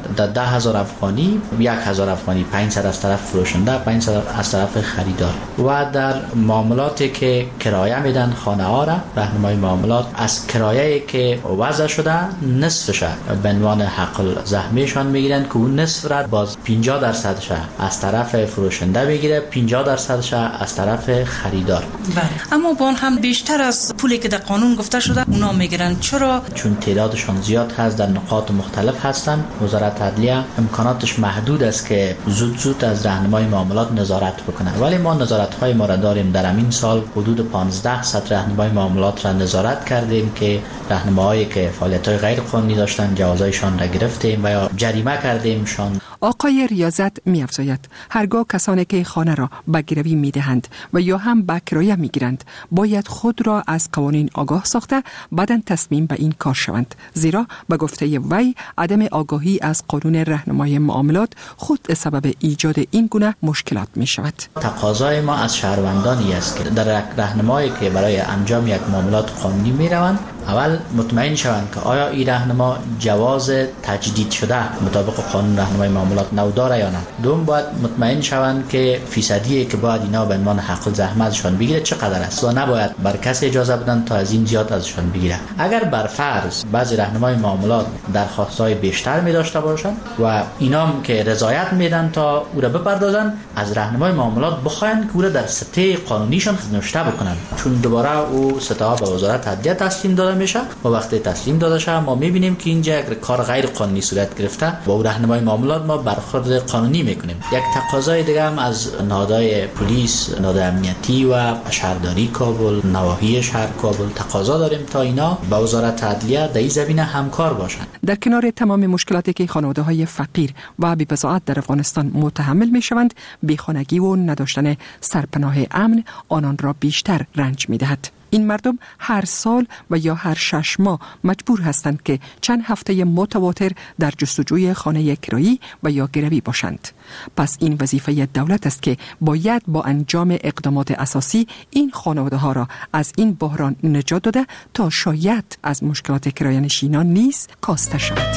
هزار افغانی، یک هزار افغانی، پانصد از طرف فروشنده، پانصد از طرف خریدار. و در معاملاتی که کرایه میدن خانه ها را، راهنمای معاملات از کرایه‌ای که وضع شده نصفش به عنوان حق زحمهشان میگیرن که اون نصف را باز پنجاه درصدش از طرف فروشنده بگیره، پنجاه درصدش از طرف خریدار. بله. اما با هم بیشتر از پولی که در قانون گفته شده اونا میگیرن. چرا؟ چون تعدادشان زیاد هست، در نقاط مختلف هستند. وزارت عدلیه امکاناتش محدود است که زود زود از راهنمای معاملات نظارت بکنه، ولی ما نظارت‌های ما را داریم. در همین سال حدود پانزده صد راهنمای معاملات را نظارت کردیم که راهنماهایی که فعالیت‌های غیر قانونی داشتن جوازایشان را گرفتیم و یا جریمه کردیمشان. آقای ریاضت می افزاید هرگاه کسانی که خانه را به گروی می دهند و یا هم به کرایه می گیرند باید خود را از قوانین آگاه ساخته بعداً تصمیم به این کار شوند، زیرا به گفته وی عدم آگاهی از قانون راهنمای معاملات خود سبب ایجاد این گونه مشکلات می شود. تقاضای ما از شهروندانی است که در راهنمایی که برای انجام یک معاملات قانونی می روند اول مطمئن شوند که آیا این راهنما جواز تجدید شده مطابق قانون راهنمای معاملات نو داره یا نه. دوم باید مطمئن شوند که فیصدی که باید اینا به عنوان حق زحمتشان بگیره چقدر است و نباید بر کسی اجازه بدن تا از این زیاد ازشان بگیره. اگر بر فرض بعضی راهنمای معاملات درخواست‌های بیشتر می داشته باشند و اینا که رضایت میدن تا او را بپردازن، از راهنمای معاملات بخواین که او را در سطح قانونیشان نوشته بکنن، چون دوباره او سطح به وزارت عدلیه تسلیم داده میشه و وقتی تسلیم داده شه ما میبینیم که اینجا یک کار غیر قانونی صورت گرفته. با راهنمای معاملات ما برخورد قانونی میکنیم. یک تقاضای دیگه هم از نهادهای پلیس، نهادهای امنیتی و شهرداری کابل، نواحی شهر کابل تقاضا داریم تا اینا با وزارت عدلیه در این زمینه همکار باشند. در کنار تمام مشکلاتی که خانواده‌های فقیر و بی‌بضاعت در افغانستان متحمل میشوند، بیخانگی و نداشتن سرپناه امن آنان را بیشتر رنج میدهد. این مردم هر سال و یا هر شش ماه مجبور هستند که چند هفته متواتر در جستجوی خانه کرایی و یا گروی باشند. پس این وظیفه دولت است که باید با انجام اقدامات اساسی این خانواده ها را از این بحران نجات داده تا شاید از مشکلات کرایه‌نشینان نیز کاسته شود.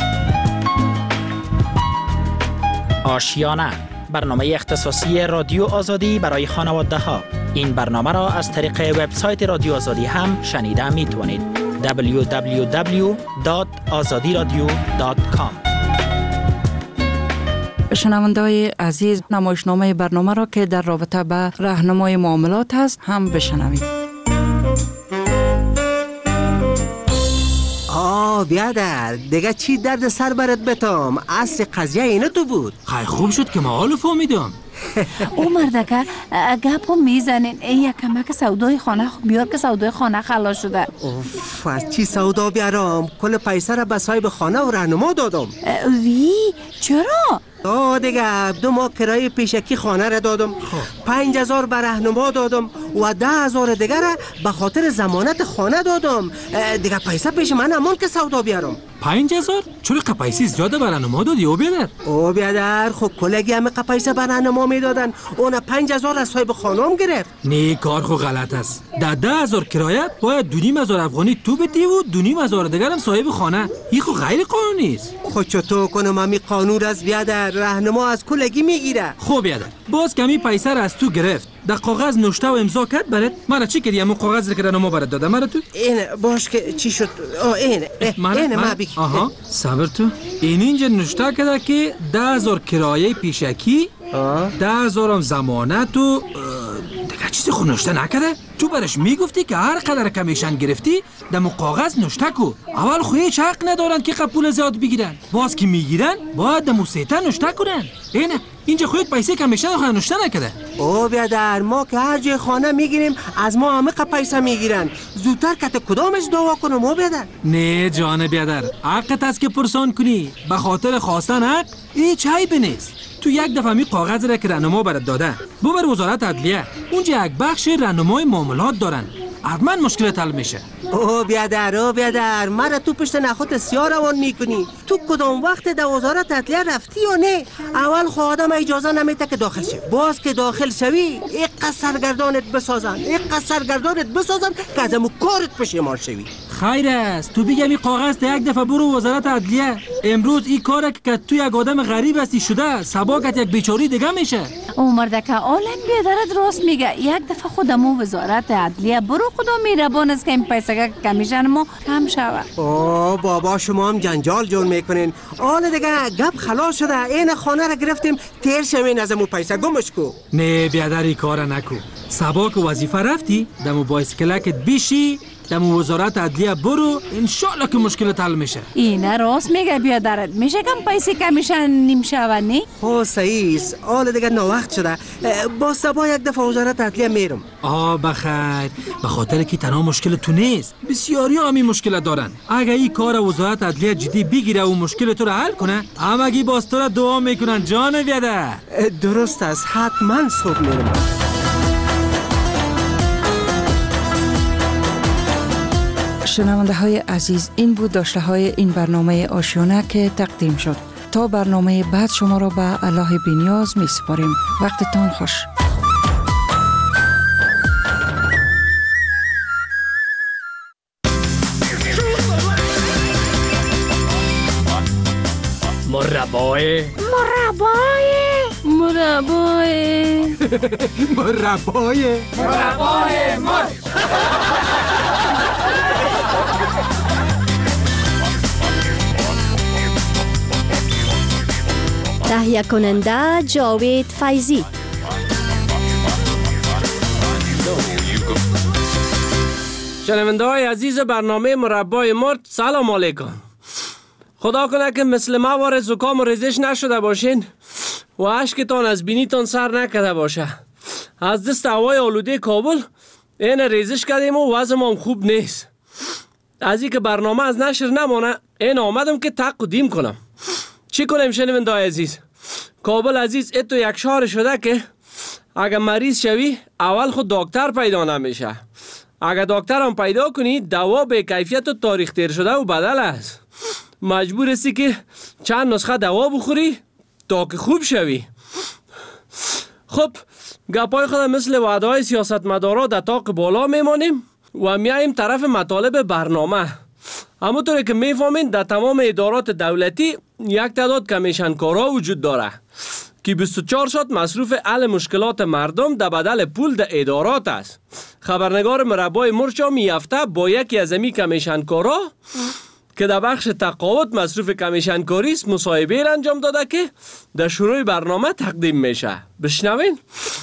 آشیانه، برنامه اختصاصی رادیو آزادی برای خانواده ها. این برنامه را از طریق وبسایت رادیو آزادی هم شنیده می توانید. دبلیو دبلیو دبلیو دات آزادی رادیو دات کام. شنونده‌های عزیز، نمایشنامه برنامه را که در رابطه به راهنمای معاملات است هم بشنوید. آه بیادر، دیگه چی درد سر برات بتام؟ اصل قضیه اینه تو بود. خیلی خوب شد که ما حالو فهمیدم. او مردکه گپو میزنین یک کمک سودای خانه بیار که سودای خانه خلاص شده. اوف، از چی سودا بیارم؟ کل پیسه را به صاحب خانه و راهنما دادم. وی چرا؟ آه دیگه دو ماه کرایه پیشکی خانه را دادم، پنج هزار به راهنما دادم و ده هزار دیگه را به خاطر ضمانت خانه دادم. دیگه پیسه پیش من امان که سودا بیارم. پنج هزار؟ چرا قپایسی زیاده به راهنما دادی او بیادر؟ او بیادر خب کلگی همه قپایسه به راهنما میدادن، اون پنج هزار از صاحب خانم گرفت. نه کار خو غلط است. ده ده هزار کرایه باید دو نیم هزار افغانی تو بدی و دو نیم هزار دیگر هم صاحب خانه. این خو غیر قانونی است. خود چطور کنم همین قانون از بیادر؟ راهنما از کلگی میگیره. خب بیادر باز کمی پیسه را از تو گرفت، در کاغذ نوشته و امضا کرد برات. مرا چی کردی؟ همون کاغذ که راهنما برات داده مرا تو؟ این باش که چی شد؟ آه این این ما بگی. آها صبر تو. این اینجا نوشته کرده که ده هزار کرایه پیشکی، ده هزار هم ضمانت و دیگه چیزی خود نوشته نکرده. تو برش میگفتی که هر قدر کمیشن گرفتی دمو کاغذ نوشته کو. اول خو هیچ حق ندارن که قبول زیاد بگیرن، باز که میگیرن باید دمو سیتا نوشته کنن. اینه اینجا خودت پیسه کمیشن خود نوشته نکرده. او بیادر ما که هر جای خانه میگیریم از ما همه پیسه میگیرن. زودتر که کدامش دعوا کنم او بیادر؟ نه جان بیادر، حقت است که پرسان کنی. به خاطر خواستن حق هیچ عیبی نیست. تو یک دفعه می کاغذ را که راهنما برات داده ببر وزارت عدلیه، اونجا یک بخش راهنمای معاملات دارن، حتما مشکل حل میشه. او بیادر او بیادر مرا تو پشت نخوت سیاه روان میکنی. تو کدام وقت در وزارت عدلیه رفتی یا نه؟ اول خو آدم اجازه نمیده که داخل شوی، باز که داخل شوی یک سرگردانت بسازن یک سرگردانت بسازن که از همون کارت پشیمان شوی. خیر است تو بگم این کاغذ تا یک دفعه برو وزارت عدلیه. امروز این کاره که تو یک آدم غریب هستی شده سباکت یک بیچاری دیگه میشه. او مردکه عالم بیادرت راست میگه. یک دفعه خودمو وزارت عدلیه برو خدا میربان است که این پیسه کمیشن ما کم شود. اوه بابا شما هم جنجال جور میکنین. حالا دیگه گپ خلاص شده. این خانه را گرفتیم تیر شوین از مو پیسه گمش کو. نه بیادر این کار نکو. سباک وظیفه رفتی دمو بایسکلکت بیشی دمو وزارت عدلیه برو انشالله که مشکلت حل میشه. اینه راست میگه بیادرت. میشه کم پیسه کمیشن نیم شود نی؟ خب صحیح است. حالا دیگه نوقت شده. با سبا یک دفعه وزارت عدلیه میرم. آه بخیر. به خاطر که تنها مشکل تو نیست بسیاری هم این مشکل دارن. اگه این کار وزارت عدلیه جدی بگیره و مشکل تو رو حل کنه همگی باز تو رو دعا میکنن جان بیادر. درست است. حتما صبح میرم. شنونده های عزیز، این بود داشته های این برنامه آشیانه که تقدیم شد. تا برنامه بعد شما را به الله بی‌نیاز می سپاریم. وقتتان خوش. مربای مربای مربای مربای مربای مر تهیه کننده جاوید فیضی. شنونده های عزیز برنامه مربای مرد سلام علیکم. خدا کنه که مثل ما وارد زکام و ریزش نشده باشین و اشکتان از بینیتان سر نکده باشه. از دست هوای آلوده کابل این ریزش کردیم و وضع ما خوب نیست. از این که برنامه از نشر نمانه این آمدم که تقدیم کنم. چی کنیم شنونده های عزیز؟ کابل عزیز اتو یک شهر شده که اگر مریض شوی اول خود دکتر پیدا نمیشه. اگر دکتر هم پیدا کنی دوا به کیفیت و تاریخ تیر شده و بدل است. مجبور هستی که چند نسخه دوا بخوری تا که خوب شوی. خب گپای خود مثل وعده های سیاستمدارا در طاق بالا میمانیم و میاییم طرف مطالب برنامه. همونطوری که میفهمین در تمام ادارات دولتی یک تعداد کمیشنکارا وجود داره که بیست و چهار ساعت مصروف حل مشکلات مردم در بدل پول در ادارات است. خبرنگار مربای مرچا می هفته با یکی از امی کمیشنکارا که در بخش تقاعد مصروف کمیشنکاری است مصاحبه انجام داده که در شروع برنامه تقدیم میشه. بشنوین.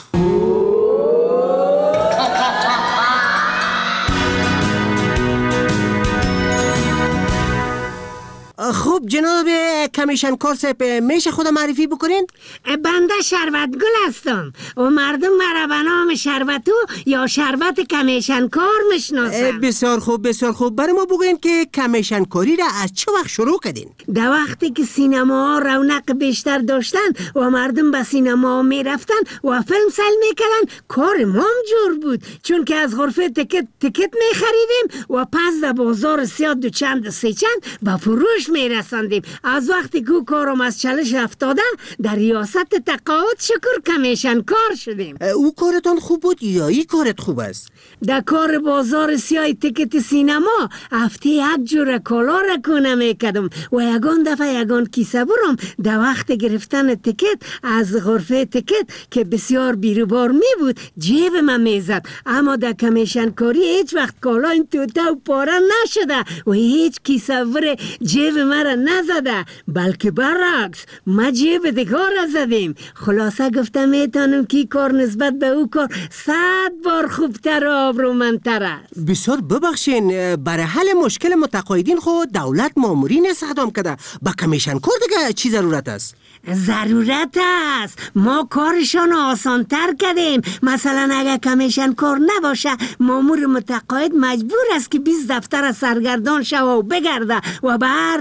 خوب جناب کمیشن کار صاحب میشه خود معرفی بکنین؟ بنده شربت گل هستم و مردم مرا به نام شربتو یا شربت کمیشن کار میشناسن. بسیار خوب بسیار خوب. برای ما بگوین که کمیشن کاری را از چه وقت شروع کردین؟ در وقتی که سینما رونق بیشتر داشتن و مردم به سینما میرفتن و فیلم سال میکردن کار ما هم جور بود، چون که از غرفه تکت تکت میخریدیم و پس در بازار سیاد دو چند سی چند به فروش میرساندیم. از وقتی که کارم از چالش افتاده در ریاست تقاعد شکر کمیشن کار شدیم. او کارتان خوب بود یا ای کارت خوب است؟ در کار بازار سیاه تکت سینما هفته یک جور کالا را کنه میکدم و یگان دفعه یگان کیسه برم در وقت گرفتن تکت از غرفه تکت که بسیار بیروبار می بود جیب من میزد، اما در کمیشن کاری هیچ وقت کالا این توته و پاره نشده و هیچ کیسه بر جیب مرا نزده، بلکه برعکس ما جیب دیگر زدیم. خلاصه گفتم میتونم که کار نسبت به او کار صد بار خوبتر و آبرومندتر است. بسیار ببخشین، برای حل مشکل متقاعدین خود دولت مامورین استخدام کرده، با کمیشن کار دیگه چی ضرورت است؟ ضرورت است ما کارشان آسانتر کردیم. مثلا اگر کمیشن کار نباشه مامور متقاعد مجبور است که بیست دفتر سرگردان شوه و بگرده و به هر دفتر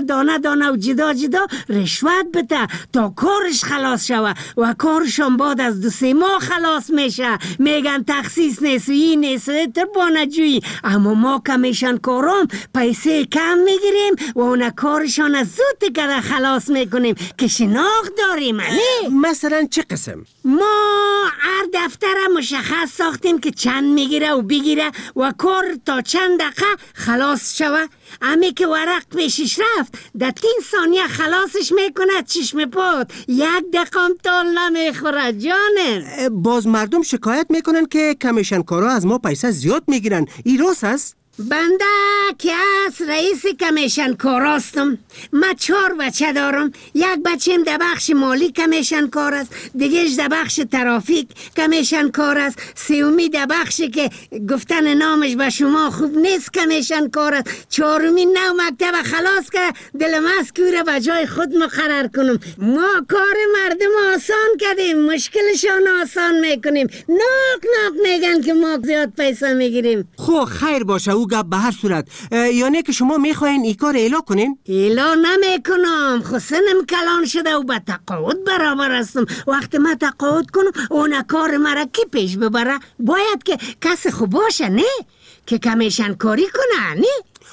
دانه دانه و جدا جدا رشوت بده تا کارش خلاص شوه و کارشان بعد از دو سه ماه خلاص میشه. میگن تخصیص نیست و این نیست و تربانجویی، اما ما کمیشن کارام پیسه کم میگیریم و اون کارشان از زود دیگه خلاص میکنیم که شناخت داریم. مثلا چه قسم؟ ما هر دفتر مشخص ساختیم که چند میگیره و بگیره و کار تا چند دقیقه خلاص شوه. امی که ورق پیشش رفت در تین ثانیه خلاصش میکنه چشم پات، یک دقیقه تال نمیخوره جانم. باز مردم شکایت میکنن که کمیشن کارا از ما پیسه زیاد میگیرن، این راست است؟ بنده که از رئیس کمیشن کار هستم. من چهار بچه دارم. یک بچیم در بخش مالی کمیشن کار است، دیگهش در بخش ترافیک کمیشن کار است، سومی در بخشی که گفتن نامش به شما خوب نیست کمیشن کار است، چهارمی نو مکتب خلاص که دلم از که را به جای خود مقرر کنم. ما کار مردم آسان کردیم، مشکلشان آسان میکنیم. ناک ناک میگن که ما زیاد پیسه میگیریم. خب خیر باشه، او گپ به هر صورت. یعنی که شما میخواین این کار اعلان کنین؟ اعلان نمیکنم، خود سنم کلان شده و به تقاعد برابر هستم. وقتی من تقاعد کنم اون کار مرا کی پیش ببره؟ باید که کسی خوب باشه، نه که کمیشن کاری کنه. نه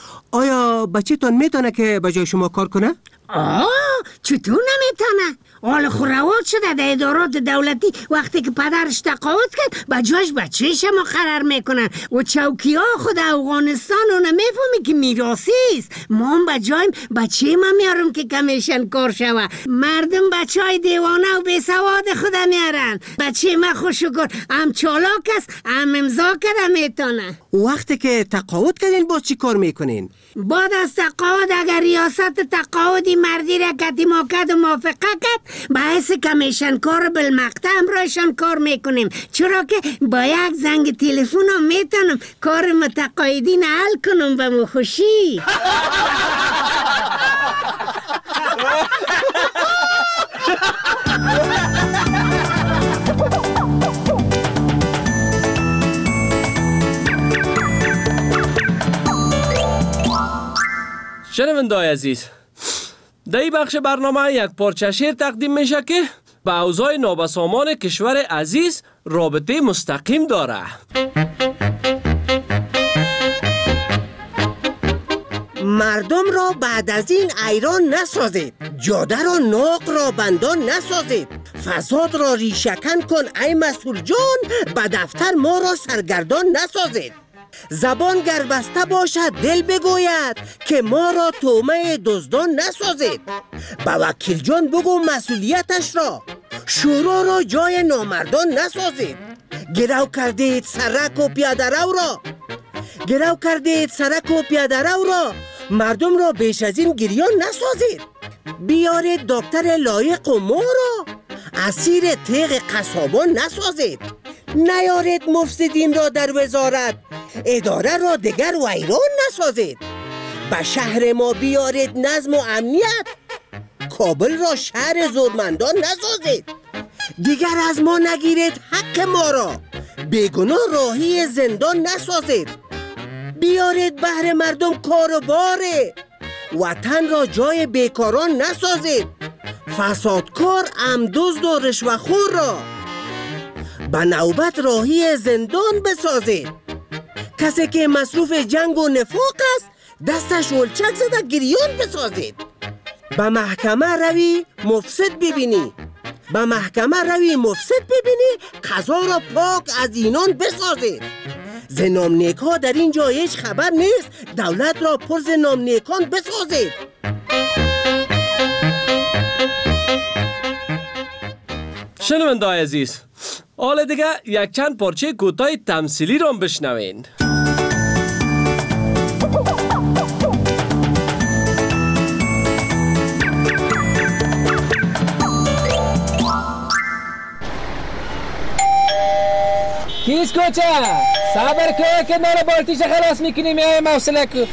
آیا بچه تان میتونه که به جای شما کار کنه؟ آه چطور نمیتونه؟ حال خوروات شده در ادارات دولتی. وقتی که پدرش تقاعد کرد به جاش بچهش مقرر میکنن و چوکی ها خود افغانستان اونه میفهمی که میراثی است. ما هم به جایم بچه ما میارم که کمیشن کار شوه. مردم بچه های دیوانه و بی سواد خود میارن. بچه ما خوشکر هم چالاک است هم امضا کرده میتونه. وقتی که تقاعد کردین باز چی کار میکنین؟ بعد از تقاعد اگر ریاست تقاعدی مردی را کتیما کرد و موافقه کرد به حیث کمیشن کار بالمقطع همراهشان کار میکنیم، چرا که با یک زنگ تلفن هم میتونم کار متقاعدین حل کنم به مخوشی. شنونده‌های عزیز، در این بخش برنامه یک پارچه شعر تقدیم میشه که به اوضاع نابسامان کشور عزیز رابطه مستقیم داره. مردم را بعد از این ایران نسازید، جاده را ناق را بندان نسازید، فساد را ریشه‌کن کن ای مسئول جان، به دفتر ما را سرگردان نسازید. زبان گر بسته باشد دل بگوید که ما را تومه دزدان نسازید. به وکیل جان بگو مسئولیتش را، شورا را جای نامردان نسازید. گرو کردید سرک و پیاده رو را، گرو کردید سرک و پیاده رو را، مردم را بیش از این گریان نسازید. بیارید دکتر لایق و ما را، اسیر تیغ قصابان نسازید. نیارید مفسدین را در وزارت، اداره را دگر ویران نسازید. به شهر ما بیارید نظم و امنیت، کابل را شهر زورمندان نسازید. دیگر از ما نگیرید حق ما را، بیگناه راهی زندان نسازید. بیارید بهر مردم کار و باره، وطن را جای بیکاران نسازید. فسادکار عمددزد و رشوه‌خور را به نوبت راهی زندان بسازید. کسی که مصروف جنگ و نفاق است دستش ولچک زده گریان بسازید. به محکمه روی مفسد ببینی، به محکمه روی مفسد ببینی، قضا را پاک از اینان بسازید. ز نامنیک ها در این جا هیچ خبر نیست، دولت را پر ز نامنیکان بسازید. شنونده‌های عزیز، حالا دیگه یک چند پارچه کوتاه تمثیلی رو بشنوین. کیس کوچه صبر که که ناره بالتیش خلاص میکنیم یا موصله کو.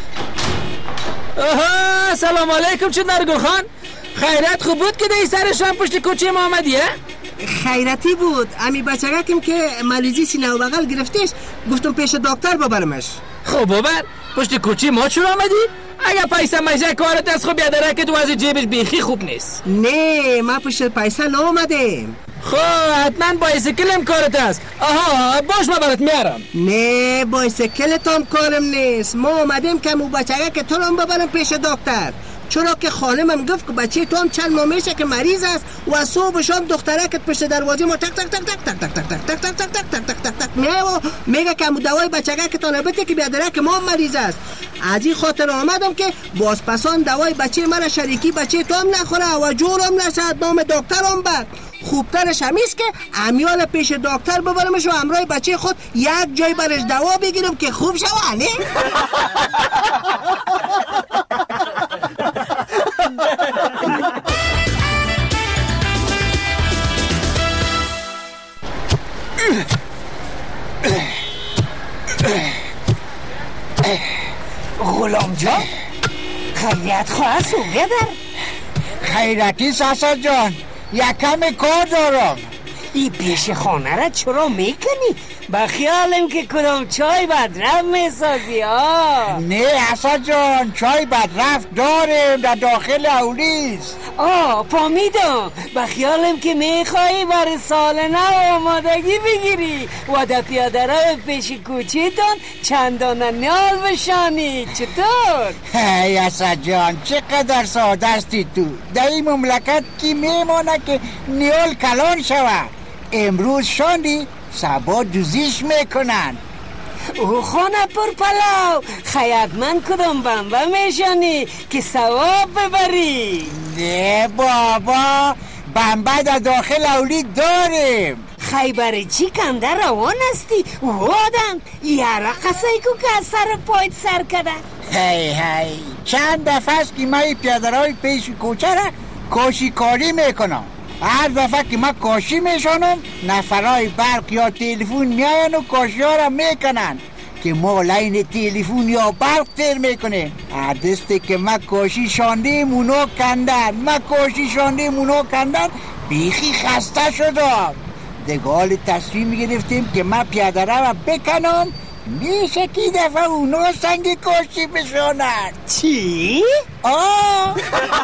آها سلام علیکم. چه نرگل خان، خیرت خوب بود که دی سر شام پشت کوچه ما آمدی؟ خیرتی بود. امی بچگکم که ملیزی سینه و بغل گرفتش، گفتم پیش دکتر ببرمش. خب ببر پشت کوچی ما چرا آمدی؟ اگه پیسه مجه کارت از خوب یادره که تو از جیبش بیخی خوب نیست. نه ما پشت پیسه نامدیم. خب حتما بایسیکلم کارت است. آها باش ما برات میارم. نه بایسیکلت هم کارم نیست. ما آمدیم که مو بچه که تو رو ببرم پیش دکتر، چرا که خانمم گفت که بچه تو هم چند ماه میشه که مریض است و از صبح شام دخترکت پشت دروازه ما تک تک تک تک تک تک تک تک تک تک تک تک تک تک تک میگه و میگه که دوای بچگه که تو نبته که بیادره که ما مریض است. از این خاطر آمدم که بازپسان دوای بچه من شریکی بچه تو هم نخوره و جورم نشد نام دکترم بر. خوبترش همیست که امیال پیش دکتر ببرمش و همراه بچه خود یک جای برش دوا بگیرم که خوب شوه. نه غلام جان خیلیت خواهد سو بیدر. خیرتی ساسا جان یکم کار دارم. ای پیش خانه را چرا میکنی؟ با خیالم که کدام چای بدرفت میسازی ها. نه حسا جان چای بدرفت دارم در داخل اولیست. آه فهمیدم. با خیالم که میخوایی برای سال نو آمادگی بگیری و در پیاده رو پیش کوچیتون چندان نیال بشانی. چطور؟ هی حسا جان چقدر ساده استی تو. در این مملکت کی میمانه که نیال کلان شود. امروز شاندی سبا دوزیش میکنن. او خانه پر پلاو خیات من کدام بمبه میشانی که ثواب ببری. نه بابا بمبه در داخل اولید داریم. خیبر چی کنده روان استی؟ او آدم یاره قصه کو که از سر پایت سر کده. هی هی چند دفعه است که من پیادرهای پیش کوچه را کاشی کاری میکنم. هر دفعه که من کاشی میشانم نفرای برق یا تلفن میاین و کاشی ها را میکنن که ما لین تلفن یا برق تیر میکنه. هر دسته که من کاشی شاندیم اونا کندن من کاشی شاندیم اونا کندن بیخی خسته شدم. دگال تصمیم گرفتیم که من پیاده را بکنم میشه که دفعه اونا سنگ کاشی بشانن. چی؟ آه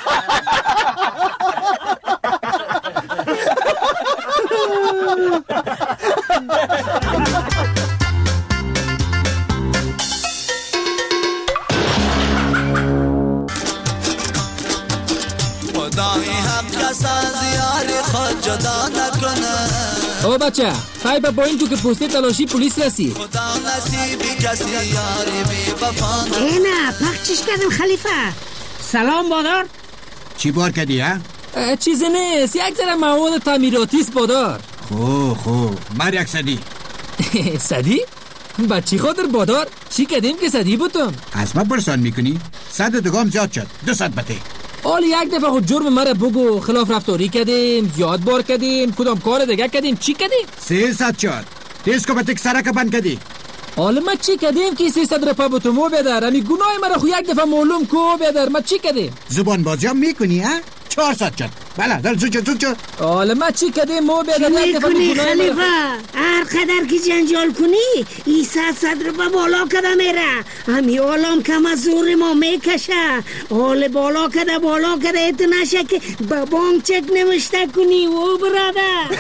خدای هم کس از یاری خود جدا نکنه. او بچه خیلی با این تو که پوسته تلاشی پولیس رسی. خدا نصیبی کسی یاری بی وفا. اینا پخچش کردم خلیفه. سلام بادار. چی بار کردی ها؟ چیزی نیست یک ذره مواد تعمیراتیست بادار. خوب خوب مر یک صدی. صدی؟ بچی خاطر بادار چی کردیم که صدی بودم؟ از ما پرسان میکنی؟ صد دگام زیاد شد دو صد بته. حالا یک دفعه خود جرم مرا بگو. خلاف رفتاری کردیم زیاد بار کردیم کدام کار دیگه کردیم چی کردیم؟ سه صد شد تیز کو بتک سرک بند کردی. حالا ما چی کردیم که سه صد رپا به تو مو بدر؟ امی گناه مرا خو یک دفعه معلوم کو بدر. ما چی کردیم؟ زبان بازی هم میکنی ها؟ چهارصد شد. بله دل زود شد زود شد. حالا ما چی کردیم مو بدر یک دفعه میکنی خلیفه؟ هر قدر که جنجال کنی ای صد صد رو با بالا کده میره. همی عالم کم از زور ما میکشه. حال بالا کده بالا کده ایت نشه که با بانک چک نمشته کنی و براده.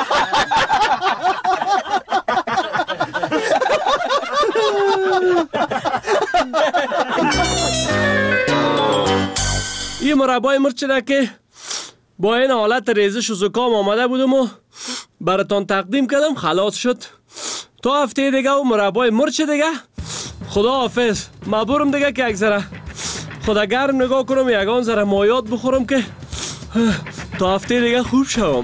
این مربای مرچه که با این حالت ریزش و زکام آمده بودم و براتان تقدیم کردم خلاص شد. تا هفته دیگه و مربای مرچه دیگه خدا حافظ. مبورم دیگه که یک ذره خدا گرم نگاه کنم یگان ذره مایات بخورم که تا هفته دیگه خوب شوم.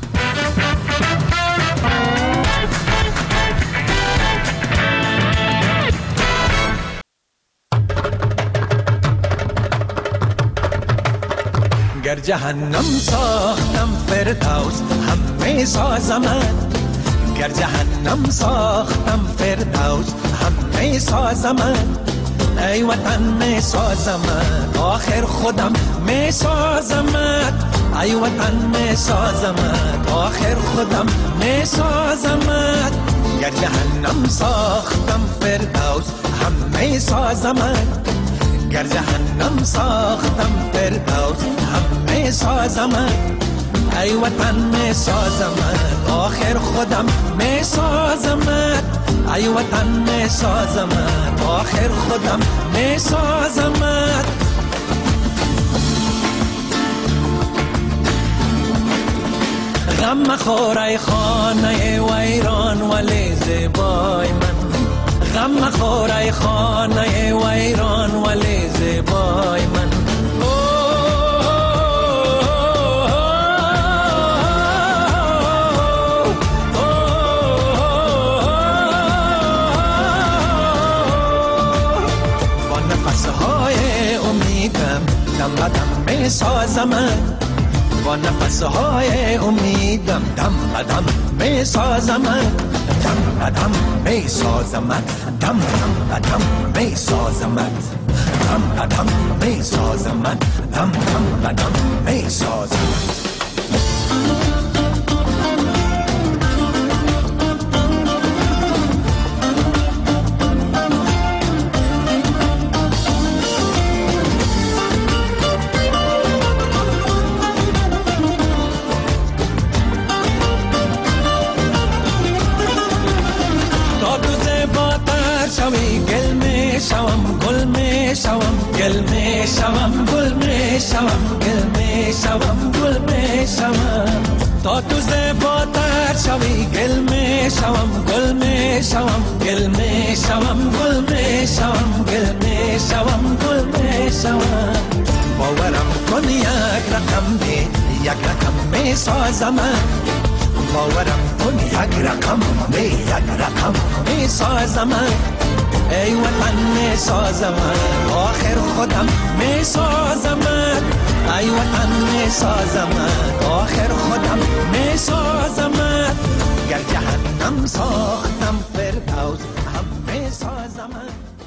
گر جهنم ساختم فردوس همه سازمت. گر جهنم ساختم فردوس همه سازمت. ای وطن می سازمت آخر خودم می سازمت. ای وطن می سازمت آخر خودم می سازمت. گر جهنم ساختم فردوس غم می سازمت، گر جهنم ساختم فردوس هم می سازمت. ای وطن می سازمت، آخر خودم می سازمت. ای وطن می سازمت، آخر خودم می سازمت. غم مخور ای خانه ویران ولی زیبای من، غم مخور ای خانه ویران ولی زیبای من. با نفسهای امیدم دم بدم می سازمت، با نفسهای امیدم دم بدم می سازمت. دم بدم می سازمت، دم دم بدم می سازمت. دم بدم می سازمت، دم دم بدم می سازمت. گل می شوم گل می شوم گل می شوم گل می شوم گل می شوم گل می شوم. تا تو زیباتر شوی گل می شوم گل می شوم گل می شوم گل می شوم گل می شوم گل می شوم. باورم کن یک رقم دی یک رقم می سازمت، باورم کن یک رقم دی یک رقم می سازمت. ای وطن می سازمت، آخر خودم می سازمت. ای وطن می سازمت، آخر خودم می سازمت. گر جهنم ساختم فردوس هم می سازمت.